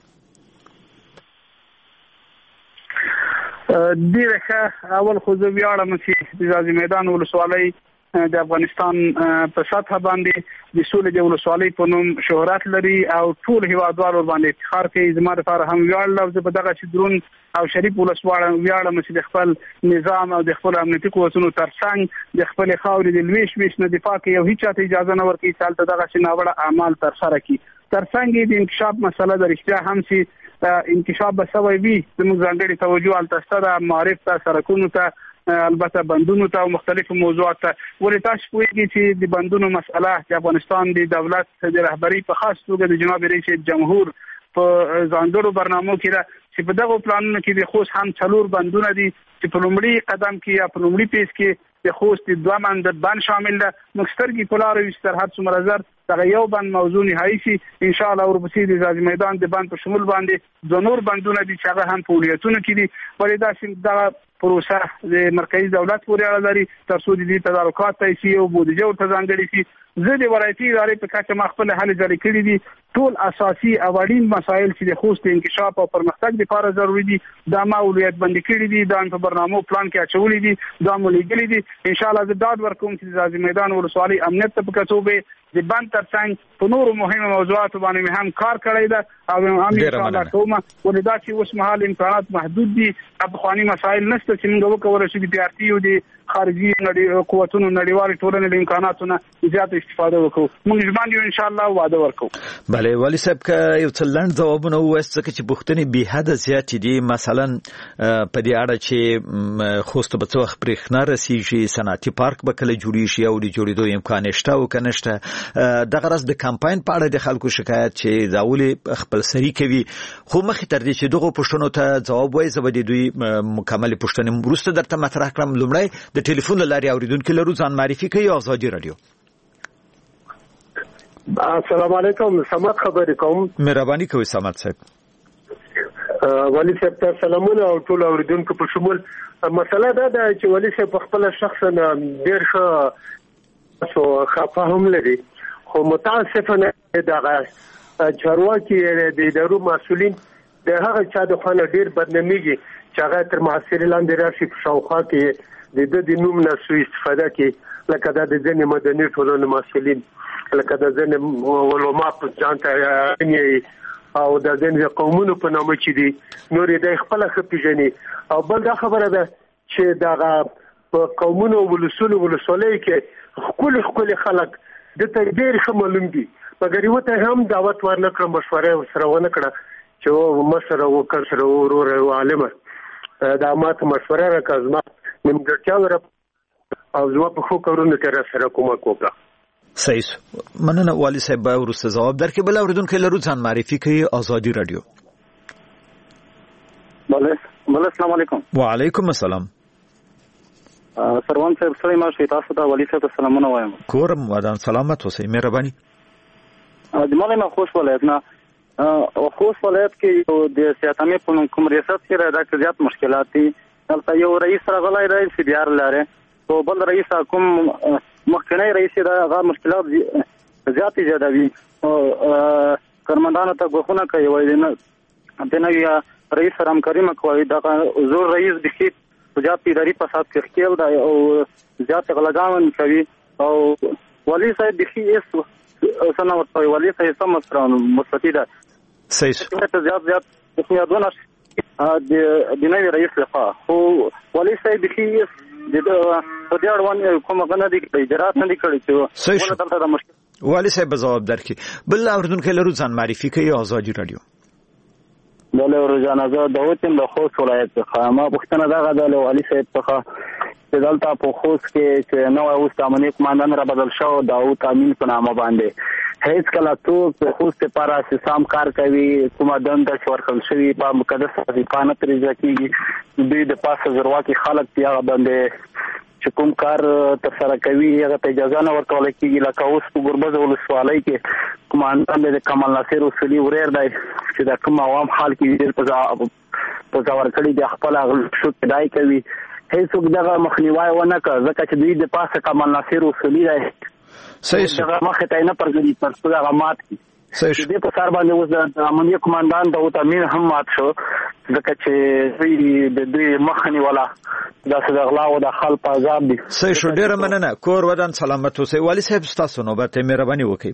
ډیره ښه. اول خو زه ویاړم چې د ځاځي میدان ولسوالۍ د افغانستان په سطح باندې د سولې د ولسوالۍ په نوم شهرت لري او ټول هیوادوالو باندې افتخار کوي. زما لپاره هم ویاړ لفظ په دغه چې درون او شریف ولسوالۍ ویاړم چې د خپل نظام او د خپل امنیتي قوتونو ترڅنګ د خپل خاورې د لویش ویش نه دفاع کوي او هیڅ چاته اجازه نه ورکوي چې هلته دغه چې ناوړه اعمال ترسره کړي. ترڅنګ د انکشاف مسله د رښتیا هم چې انکشاف به سوی وي، زموږ ځانګړې توجه هلته شته ده، معارف ته، سرکونو ته، البته بندونو ته او مختلفو موضوعات ته. ولې تاسو پوهیږئ چې د بندونو مسله د افغانستان د دولت د رهبری په خاص توګه د جناب رئیس جمهور په ځانګړو برنامو کې ده چې په دغه پلانونو کې د خوست هم څلور بندونه دي چې په لومړي قدم کې یا په لومړي پیس کې د خوست دوه بند بند شامل ده. موږ سترګې په لاره وي چې تر هر څومره زر دغه یو بند موضوع نهایي شي. انشاءالله ورپسې د ځاځي میدان د بند په شمول باندې دوه نور بندونه دي چې هغه هم په ولایتونو کې دي. ولې داسې دغه پروسه د مرکزی دولت پورې اړه لري ترڅو د دې تدارکات ته شي او بودیجه ورته ځانګړې شي. زه د ولایتي ادارې په کچه ما خپل هلې ځلې کړي دي. ټول اساسي او اړین مسایل چې د خوست انکشاف او پرمختګ لپاره ضروري دي دا ما ولایت باندې کړي دي، دا په برنامو پلان کې اچولي دي، دا مو لیږلي دي. ان شاء الله زه ډاډ ورکوم چې د ځاځي میدان ولسوالۍ امنیت ته په کتو به د بند ترڅنګ په نورو مهمو موضوعاتو باندې هم کار کړی ده او هم ان شاء الله کومه. ولې دا چې اوس مهال امکانات محدود دي، افغاني مسایل نشته چې موږ وکولای شو د پی آر ټي او د خارجي نړۍ قوتونو نړیوال ټولنې له امکاناتو نه زیات استفاده وکړو. موږ ژمن یو ان شاء الله وعده ورکوو. بله والي صاحب که یو څه لنډ ځوابونه ووایاست ځکه چې پوښتنې بې حده زیاتې دي. مثلا په دې اړه چې خوست به څه وخت برېښنا رسیږي، صنعتي پارک به کله جوړیږي او د جوړېدو امکان شته او که نشته. دغه راز د کمپاین په اړه د خلکو شکایت چې دا ولې خپلسري کوي. خو مخکې تر دې چې دغو پوښتنو ته ځواب وایي زه به د دوی مکملې پوښتنې وروسته درته مطرح کړم. لومړی د ټلیفون له لارې اورېدونکي لرو، ځان معرفي کوي. ازادي راډیو. السلام علیکم. سمات خبرې کوم. مهرباني کوئ سمات صاحب. والي صاحب ته سلامونه او ټول اورېدونکو په شمول. مسله دا ده چې والي صاحب خپل شخصا ډېر ښه سو خفه هم لري، خو متاسفانه دغه چارواکي د ادارو مسؤلین د هغه چا د خانه ډېر بدنامېږي چې هغه تر محاصرې لاندې راشي په شاوخوا کې د د د نوم نه سوء استفاده کوي، لکه دا د ځینې مدني ټولنو مسؤلین، لکه د ځینې علما په ځان ته او د ځینې قومونو په نامه چې دي نور یې د خپله ښه پېژني. او بل دا خبره ده چې دغه په قومونو ولسونو ولسوالیو کې ښکلي ښکلي خلک دته ډېر ښه معلوم دي، مګر یوه ته هم دعوت ورنه کړه، مشوره یې ورسره ونه کړه چې مشره و کشره و وروره و عالمه دا ما ته مشوره راکړه، زما نیمګړتیاوې را او زما په ښو کارونو کې را سره کومک وکړه. صحیح. مننه والي صاحب. به وروسته ځواب درکړي. بل اورېدونکی لرو، ځان معرفي کوي. ازادي راډیو. بله بله السلام علیکم. وعلیکم السلام. سروان صاحب سړی ما شوي تاسو ته والي صاحب ته سلامونه وایم. کورم ودان سلامت اوسئ. مهرباني. د مالې نه خوست ولایت نه خوست ولایت کې یو د سیاتمې په نوم کوم ریاست کې راځي زیات مشکلات دي. دلته یو رئیس راغلی دی چې بیا لاره او بل رئیس کوم مخکنی رئیس دا هغه مشکلات زیات ایجادوي او کارمندانو ته غوښنه کوي وایي نه د نوې رئیس سره همکاري مکوي. دا زور رئیس د کې زیات اداري فساد کې ښکیل دی او زیات غلاګان کوي او ولی صاحب د کې اس سنه ورته ولی صاحب سم سره مستفید ده. صحیح زیات زیات یادونه د د نوې رئیس لخوا خو ولی صاحب د کې د په دې اړوند کومه غنه دي اجرات نه کړی چې ولې دلته د مشکل ولی صاحب جواب درکړي. بل اوردونکو لرو ځان معرفي کوي آزادي رادیو. دله روزانه زه د وتم د خوست ولایت څخه ما پوښتنه دغه د ولی صاحب څخه چې دلته په خوست کې چې نو اوس د امنیت کمانډان را بدل شو داوود امین په نامه باندې هیڅ کله څوک په خوست پر اساس کار کوي کومه دنده ورکړل شوی په مقدس ځکانه ترځه کیږي دوی د پاسه زرواکي خلک بیا باندې چې کوم کار تر سره کوي هغه ته اجازه نه ورکول کیږي. لکه اوس په ګربز ولسوالۍ کې کمانډان د کمال ناصر اصلي وریر دی چې د کوم عوام حال کې په په ځور کړي د خپل غل شو پیدای کوي هیڅوک دغه مخنیوي ونه کړ ځکه چې دوی د پاسه کمال ناصر اصلي دی. صحیح دغه مخه ته نه پرګنی پر څه هغه مات کی. صحیح دې په سر باندې اوس د امنیت کمانډان داوود امین هم مات شو ځکه چې دوی د دوی مخنی ولا د صدغلا او د خلک عذاب دي. صحیح شو. ډیره مننه. کور ودان سلامت اوسئ. ولی صاحب تاسو نو به مهرباني وکړئ.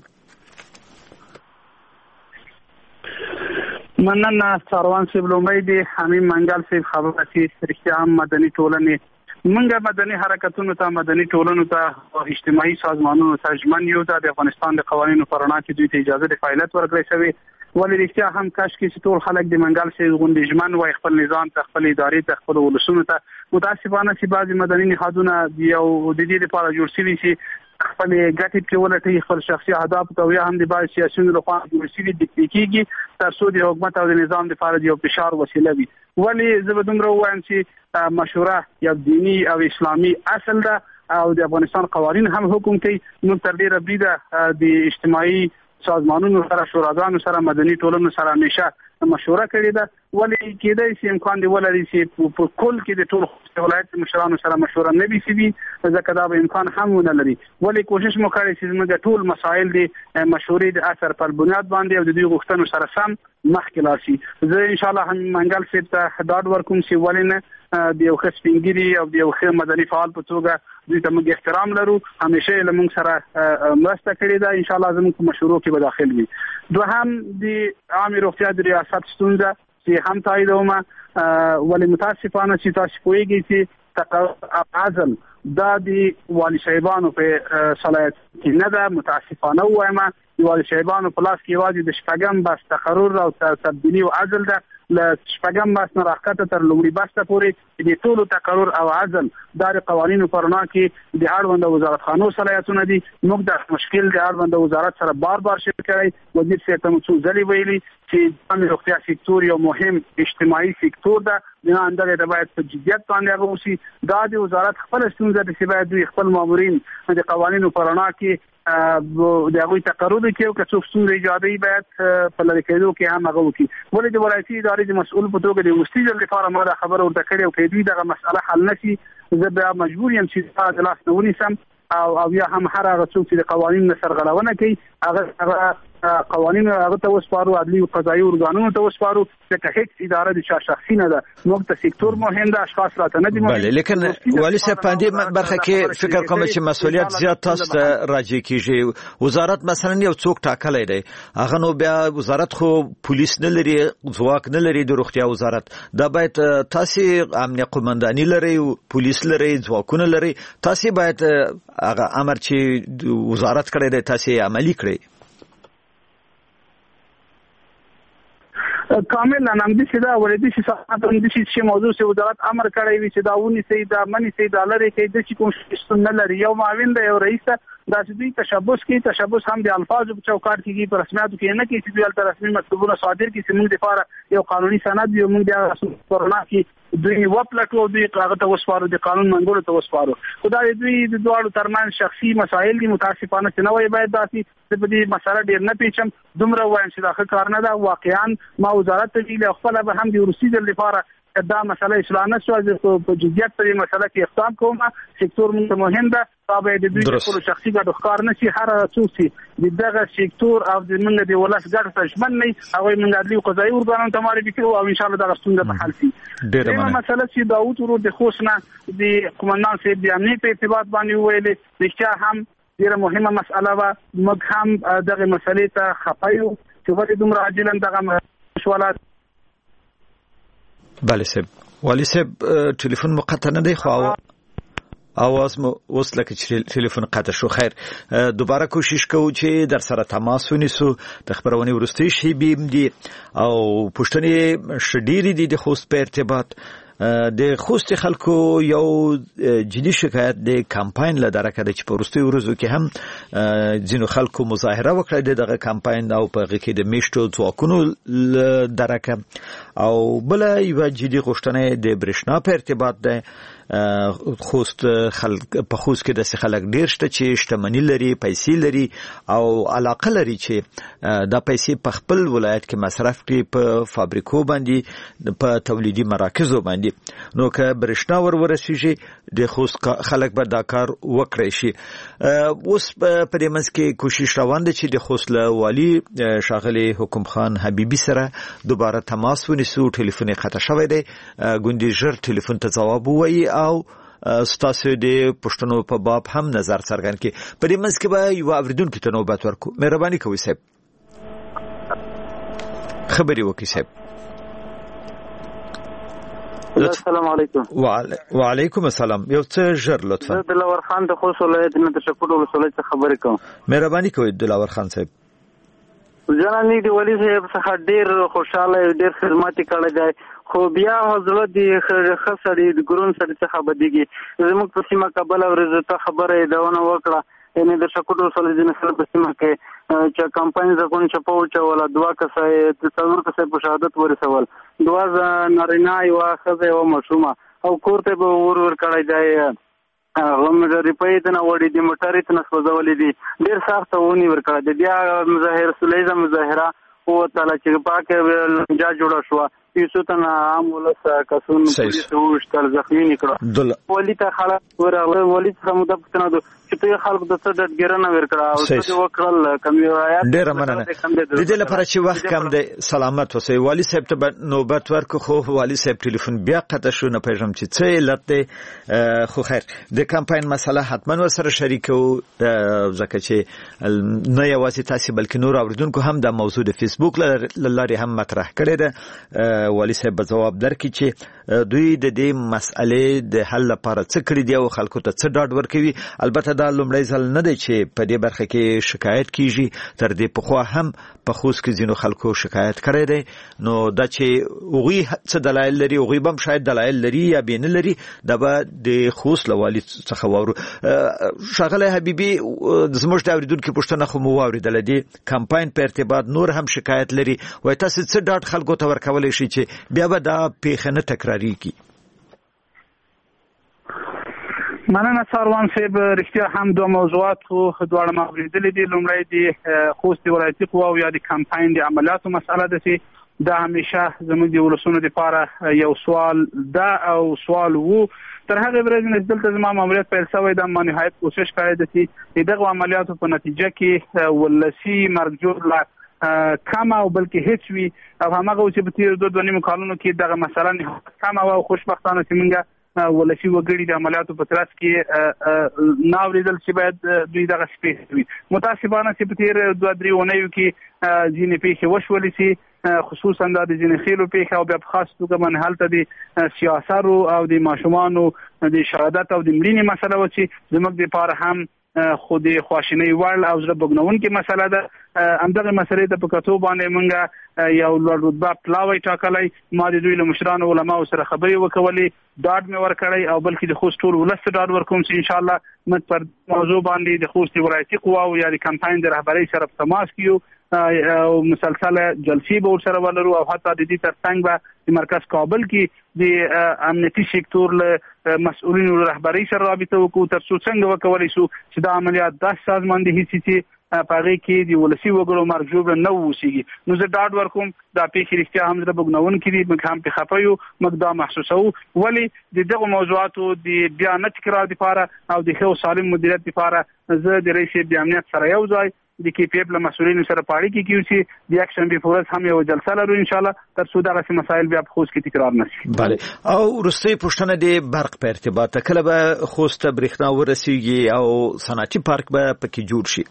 مننه سروان صاحب لومړی دی حمیم منګل صاحب خبره چې رښتیا هم مدني ټولنې منګه مدني حرکتونو ته مدني ټولنو ته اجتماعي سازمانونو ته ژمن یو د افغانستان د قوانینو پر رڼا کې دوی ته اجازه د فعالیت ورکړی شوی ولې رښتیا هم کاش کې چې ټول خلک د منګل صاحب غونډې ژمن وای خپل نظام ته خپل ادارې ته خپل ولسونو ته. متاسفانه چې بعضي مدني نهادونه یو د دې لپاره جوړ شوي چې خپل ګټې په ولټي خپل شخصي اهداف ته یا هم د بعض سیاسيونو لخوا جوړ شوي د تحقیقي تر څو د حکومت او د نظام لپاره یو فشار وسیله وي. ولی زه به دومره وایم چې مشوره یا دینی او اسلامي اصل ده او د افغانستان قوانین هم حکم کوي. نو تر ډیره بریده د اجتماعي سازمانونو سره شوراګانو سره مدني ټولنو سره همیشه مشوره کړې ده. ولی کېدای شي امکان دی ولري چې په کل کې د ټول ولایت مشرانو سره مشوره نه وي سي ځکه دا به امکان هم ونه لري. ولی کوشش مو کړی چې موږ ټول مسایل د مشورې د اثر پر بنیاد باندې او د دوی غوښتنو سره سم مخکې لاړ شي. زه ان شاء الله هم منګل صاحب ته ډاډ ورکوم چې ولې نه د یو ښه سپینګیري او د یو ښه مدني فعال په توګه دوی ته موږ احترام لرو همیشه له موږ سره مرسته کړې ده. ان شاء الله زموږ په مشورو کې به داخل وي. دوهم د عامه روغتیا د ریاست ستونزه چې هم تاییدومه ولې متاسفانه چې تاسو پوهیږئ چې تقاضا عزل دا د والي صاحبانو په صلاحیت کې نه ده. متاسفانه وایم د والي صاحبانو په لاس کې یوازې د شپږم بس تقرر او تبدیلي او عزل ده. له شپږم بس نه راکته تر لومړي بس ته پورې د ټولو تقرر او عزل د قوانینو پر رڼا کې د اړوند وزارت خانو صلاحیتونه دي. موږ د مشکل د اړوند وزارت سره بار بار شریک کړی. وزیر صاحب ته څو ځلې ویلي چې عامه روغتیا سکتور یو مهم اجتماعي سکتور ده نه اندر د باید په جديت باندې غوښي. دا د وزارت خپل ستونزه د چې باید دوی خپل مامورین د قوانینو پر رڼا کې د هغوی تقرر کوي او که څوک ستونزې ایجادوي باید په لرې کېدو کې هم هغه وکړي. ولې د ولایتي ادارې د مسؤل په توګه د وروستي ځل لپاره ما دا خبره ورته کړې او که دوی دغه مسأله حل نه شي زه بیا مجبور یم چې د لاس نه ونیسم او او یا هم هر هغه څوک چې د قوانینو سرغړونه کوي هغه قوانینو هغه ته وسپارو عدلي او قضایي ارګانونو ته وسپارو چې هیڅ اداره د چا شخصي نه ده. موږ ته سکتور مهم ده اشخاص راته نه دي مهم. بله لیکن والی صاحب پاندې برخه کې فکر کوم چې مسؤلیت زیات تاسو ته راځي کیږي. وزارت مثلا یو څوک ټاکلی دی هغه نو بیا وزارت خو پولیس نه لري ځواک نه لري د روغتیا وزارت دا باید تاسو امنیت قومنداني لري پولیس لري ځواکونه لري تاسو باید هغه امر چې وزارت کړی دی تاسو عملی کړئ. کامل نامدي چې دا ولدي چې ساعت باندې چې موضوع سي وزارت امر کړی وي چې دا ونی سي دا منی سي دا لري کې د چې کوم څه نه لري یو معاون دی یو رئیس دا چې دوی تشبث کوي تشبث هم د الفاظو په چوکاټ کې په رسمیاتو کې نه کوي چې دوی تل رسمي مکتوبونه صادر کړي چې موږ د لپاره یو قانوني سند یو موږ د کرونا کې دوی وپلټو دوی هغه ته وسپارو د قانون منګولو ته وسپارو خدای دوی د دوه ترمن شخصي مسایل دي متاسفانه چې نوې باید داسي د دې مسله ډیر نه پیچم دومره وایم چې دا کار نه دا واقعا ما وزارت ته خپل به هم د روسي د لپاره دا مسله اسلامه شو په جديت په مسله کې اقدام کوم سکتور موږ مهم ده تابع د دوی په شخصي ګډ ښکار نشي هر څوک دغه سکتور او د موږ د ولس ګډ تشمن نه هغه موږ عدلي قضایي ورغانو ته معرفي کړو او ان شاء الله دا ستونزه به حل شي دغه مسله چې داوود ورو د خوشنه د قومندان صاحب د امنیت په ارتباط باندې ویلې رښتیا هم ډیره مهمه مسله و موږ هم دغه مسلې ته خپایو چې ولې دومره عاجلا دغه مشوالات بله صاحب والی صاحب ټلیفون مقطع نه دی خو اواز مو اوس لکه چې ټلیفون قطع شو خیر دوباره کوشش کوو چې در سره تماس ونیسو د خبرونې وروستۍ شیبې دي او پوښتنې شډيري دي د خوست په ارتباط د خوست خلکو یو جدي شکایت د کمپاین لداره کده چې په وروستۍ ورځو کې هم ځینو خلکو مظاهره وکړه دغه کمپاین او په هغه کې د میشتو ځواکونو لداره او بل یو جدي غوښتنه د برښنا په ارتباط ده خوست خلک په خوست کې د خلک ډیر شته چې شتمنۍ لري پیسې لري او علاقه لري چې د پیسې په خپل ولایت کې مصرف کړي په فابریکو باندې په تولیدي مراکزو باندې نو که برښنا ور ورسیږي د خوست خلک به دا کار وکړي شي اوس په دې منځ کې کوشش روان ده چې د خوست والي شاغلي حکم خان حبيبي سره دوباره تماس ونیسو ټلیفون قطع شوی دی ګوندې ژر ټلیفون ته جواب وایي او ستاسو د پښتنو په باب هم نظر څرګند کړي په دې منځ کې به یو اوریدونکو ته نوبت ورکو مهرباني کوئ صاحب خبري وکړئ صاحب السلام علیکم وعلیکم السلام یو څه ژر لطفا دلاور خان د خوست ولایت نه د شکر ولسوالۍ څخه خبرې کوم مهرباني کوئ دلاور خان صاحب جنانی دی ولی صاحب څخه ډیر خوشاله ډیر خدمت کړی دی خو بیا حضرت دی خسړي د ګرون سره څخه بدیږي زموږ په سیمه کابل ورزته خبره داونه وکړه یعنی د شکر رسول دین سره په سیمه کې چې کمپاین ځکون چې پوهچ ولا دوا کسای د څلور کسای په شهادت ورسول دوا نارینه یو خزه او مشومه او کوړته به ور ور کړی دی غوم د ریپیت نه وړي د موټر ته نسوځولې دي ډیر سخت ونی ور کړی دی بیا مظاهر سلیزه مظاهره او تعالی چې پاکه جا جوړه شو یوسو ته عام ولس کسون پولیس وشتل زخمی نکړه ولی ته خلک ورغله ولی څه مده پښتنه دو چې ته خلک د څه ډټ ګرنه ورکړه او څه وکړل کمیوایات ډیر مننه د دې لپاره چې وخت کم دی سلامت اوسئ والی صاحب ته نوبت ورکو خو والی صاحب ټلیفون بیا قطع شو نه پېژم چې څه علت دی خو خیر د کمپاین مسله حتما ور سره شریکو ځکه چې نه یوازې تاسو بلکې نور اوریدونکو هم د موضوع د فیسبوک لارې هم مطرح کړی ده والی صاحب جواب درکړي چې دوی د دې مسئلې د حل لپاره څه کړی دی او خلکو ته څه ډاډ ورکوي البته دا لومړی ځل نه دی چې په دې برخه کې شکایت کیږي تر دې پخوا هم په خوست کې ځینو خلکو شکایت کړی دی نو دا چې هغوی څه دلایل لري هغوی به هم شاید دلایل لري یا بې نه لري دا به د خوست له والي څخه واورو ښاغلی حبیبي زموږ د اورېدونکي پوښتنه خو مو واورېدله دې کمپاین په ارتباط نور هم شکایت لري وایي تاسو څه ډاډ خلکو ته ورکولی شي چې بیا به دا پیښه نه تکراریږي مننه ساروان صاحب رښتیا هم دوه موضوعات خو دواړه ما اورېدلي دي لومړی د خوست ولایتي قواو یا د کمپاین د عملیاتو مسئله ده چې دا همیشه زموږ د ولسونو دپاره یو سوال ده او سوال وو تر هغه ورځې نه دلته زما ماموریت پیل شوی ده ما نهایت کوشش کړی ده چې د دغو عملیاتو په نتیجه کې ولسي مرګ جوړ کم او بلکې هیڅ وي او همغه چې په تیر دوه دوه نیمو کالونو کې دغه مسله کم او خوشبختانه چې موږ ولسی وګړي د عملیاتو په ترڅ کې ناوریدل چې باید دوی دغه سپیس وي متاسفانه چې په تیر دوه درې اونیو کې ځینې پیښې وشولې سي خصوصا د ځینې خېلو پیښه او بیا په خاص توګه باندې هلته د سیاسرو او د ماشومانو د شهادت او د مړینې مسله و چې زموږ دپاره هم خو د خواشینۍ وړ او زړه بګنونکې مسله ده. همدغه مسلې ته په کتو باندې موږ یو لوړ رتبه پلاوی ټاکلی، ما د دوی له مشرانو علماو سره خبرې وکولې، ډاډ مې ورکړی او بلکې د خوست ټول ولس ته ډاډ ورکوم چې انشاءالله موږ پر موضوع باندې د خوست ولایتي قواو یا د کمپاین د رهبرۍ سره په تماس کې یو او مسلسله جلسې به ورسره ولرو او حتی د دې ترڅنګ به د مرکز کابل کې د امنیتي سکتور له مسؤلینو رهبرۍ سره رابطه وکړو تر څو څنګه وکولی شو چې دا عملیات داسې سازماندهي شي چې په هغې کې د ولسي وګړو مرګ ژوبله نه واوسېږي. نو زه ډاډ ورکوم دا پیښې رښتیا هم زړه بګنونکي دي، موږ هم پرې خفه یو، موږ دا محسوسوو. ولې د دغو موضوعاتو د بیا نه تکرار دپاره او د ښه او سالم مدیریت دپاره زه د رئیس د امنیت سره یو ځای د کې پی اف له مسؤلینو سره په اړیکه کې یو چې د یک شنبې په ورځ هم یو جلسه لرو انشاءالله تر څو دغسې مسایل بیا په خوست کې تکرار نه شي. بله. او وروستۍ پوښتنه د برق په ارتباط، کله به خوست ته برېښنا ورسیږي او صنعتي پارک به پکې جوړ شي؟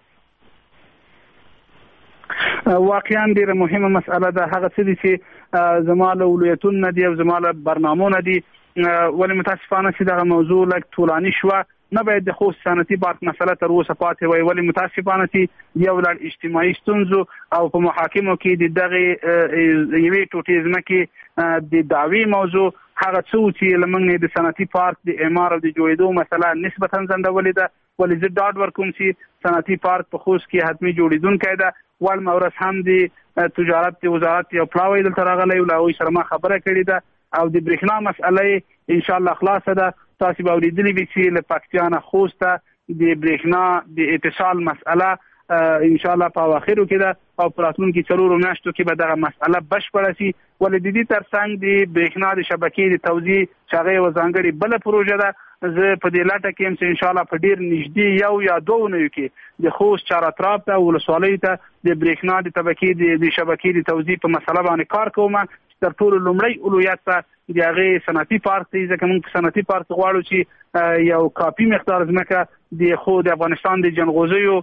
واقعا ډیره مهمه مسأله ده. هغه څه دي چې زما له ولایتونو نه دي او زما له برنامو نه دي، ولې متاسفانه چې دغه موضوع لږ طولاني شوه، نه باید د خوست صنعتي پارک مسله تر اوسه پاتې وای، ولې متاسفانه چې یو لړ اجتماعي ستونزو او په محاکمو کې د دغې یوې ټوټې ځمکې د دعوې موضوع هغه څه و چې له موږ نه د صنعتي پارک د اعمار او د جوړېدو مسله نسبتا ځنډولې ده. ولې زه ډاډ ورکوم چې صنعتي پارک په خوست کې حتمي جوړېدونکی ده. والمه ورځ هم د تجارت د وزارت یو پلاوی دلته راغلی و، له هغوی سره ما خبره کړې ده او د برېښنا مسئله انشاءالله خلاصه ده. تاسې به اورېدلي وي چې له پکتیا نه خوست ته د برېښنا د اتصال مسئله انشاءالله په اواخرو کې ده او په راتلونکي څلورو میاشتو کې به دغه مسئله بشپړه شي. ولې د دې ترڅنګ د برېښنا د شبکې د توزیع چې هغه یوه ځانګړې بله پروژه ده، زه په دې لټه کې یم چې انشاءالله په ډېر نږدې یو یا دوو نویو کې د خوست چار اطراف ته ولسوالیو ته د برېښنا د طبقې د شبکې د توزیع په مسله باندې کار کوم چې تر ټولو لومړی اولویت ته د هغې صنعتي پارک ته، ځکه موږ په صنعتي پارک غواړو چې یو کافي مقدار ځمکه د خو د افغانستان د جنغوزیو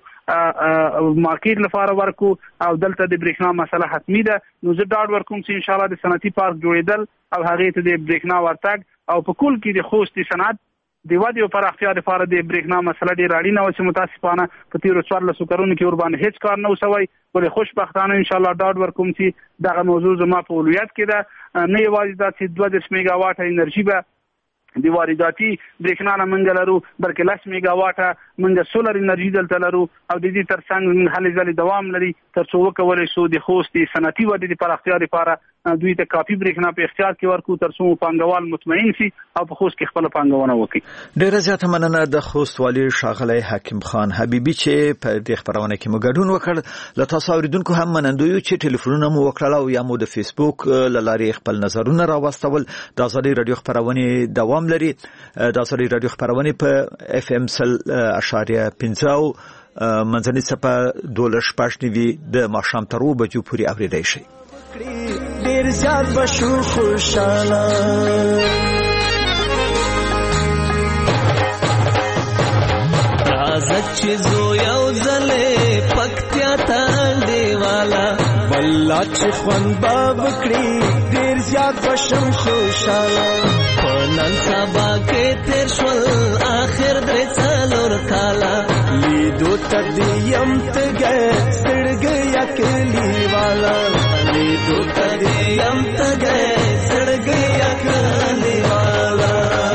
مارکیټ لپاره ورکو او دلته د برېښنا مسله حتمي ده. نو زه ډاډ ورکوم چې انشاءالله د صنعتي پارک جوړېدل او هغې ته د برېښنا ورتګ او په کل کې د خوست د صنعت د ودې او پراختیا لپاره د برېښنا مسله ډېره اړینه وه چې متاسفانه په تېرو څوارلسو کلونو کې ورباندې هېڅ کار نه و سوی. ولې خوشبختانه انشاءالله ډاډ ورکوم چې دغه موضوع زما په اولویت کې ده. نه یوازې دا چې دوه دېرش میګا واټه انرژي به د وارداتي برېښنا نه موږ لرو، بلکې لس میګا واټه موږ سولر انرژي دلته لرو او د دې ترڅنګ موږ هلې ځلې دوام لري تر څو وکولی شو د خوست د صنعتي ودې د پراختیا لپاره دوی ته کافي برېښنا په اختیار کې ورکړو تر څو پانګوال مطمئن شي او په خوست کې خپله پانګونه وکړي. ډېره زیاته مننه د خوست والي ښاغلی حکیم خان حبیبي چې په دې خپرونه کې مو ګډون وکړ. له تاسو اورېدونکو هم منندوی یو چې ټلیفونونه مو وکړل او یا مو د فیسبوک له لارې خپل نظرونه راواستول. د ازادي راډیو خپرونې دوام لري. د ازادي راډیو خپرونې په اف ام سل اشاریه پنځه او منځنۍ څپه دولس شپږ نوي د ماښام تر اوه بجو پورې اورېدی شئ. ډېر زیات بشو خوشاله راځه چې زو یو ځلې پکتیا ته انډیواله والله چې خوند به وکړي ډېر زیات بشم خوشاله په نن سبا کې تېر شول آخر درې څلور کاله لیدو ته دې یم تږی ستړګۍ کلیواله لیدو ته دې یم تږی ستړګۍ کلیواله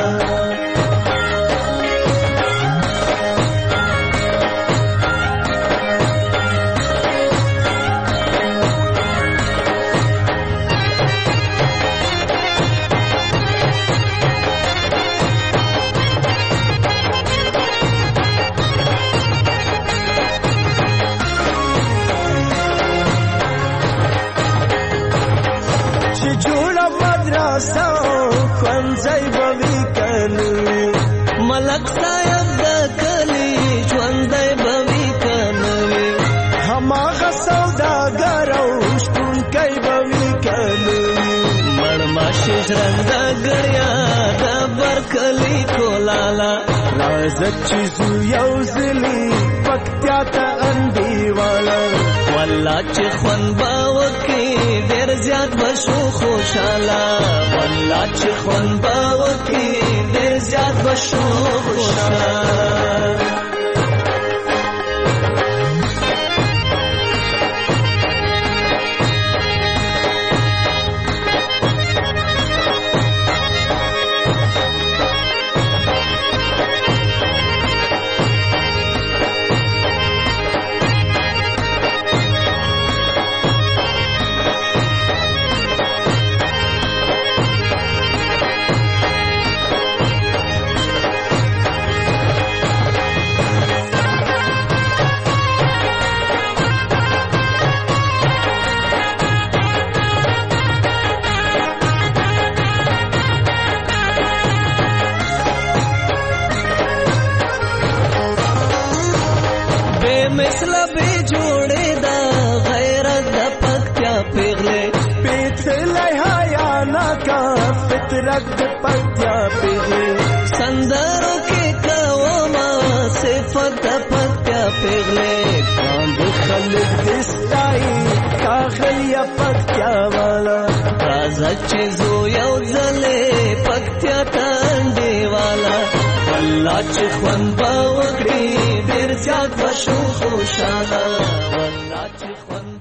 ځای به وي کنه ملک صاحب د کلي ژوندی به وي کنه هماغه سوداګر او شپونکی به وي کنه مړماشي ژرنده ګړیا د برکلي کولاله راځه چې زو یو ځلې پکتیا ته انډیواله والله چې خوند به وکړي ډېر زیات به شو خوشاله والله چې خوند به وکړي ډېر زیات به شو خوشاله پیغلې پیتلای حیا ناکا فطرت پکتیا پیغلې سندرو کې کوما صفت پکتیا پیغلې کاند خلک دستای کاغلیا پکتیا والا راځه چې زو یو ځلې پکتیا تانډې والا الله چې خوان با وکړي ډېر زیات بشو خوشاله الله چې خوان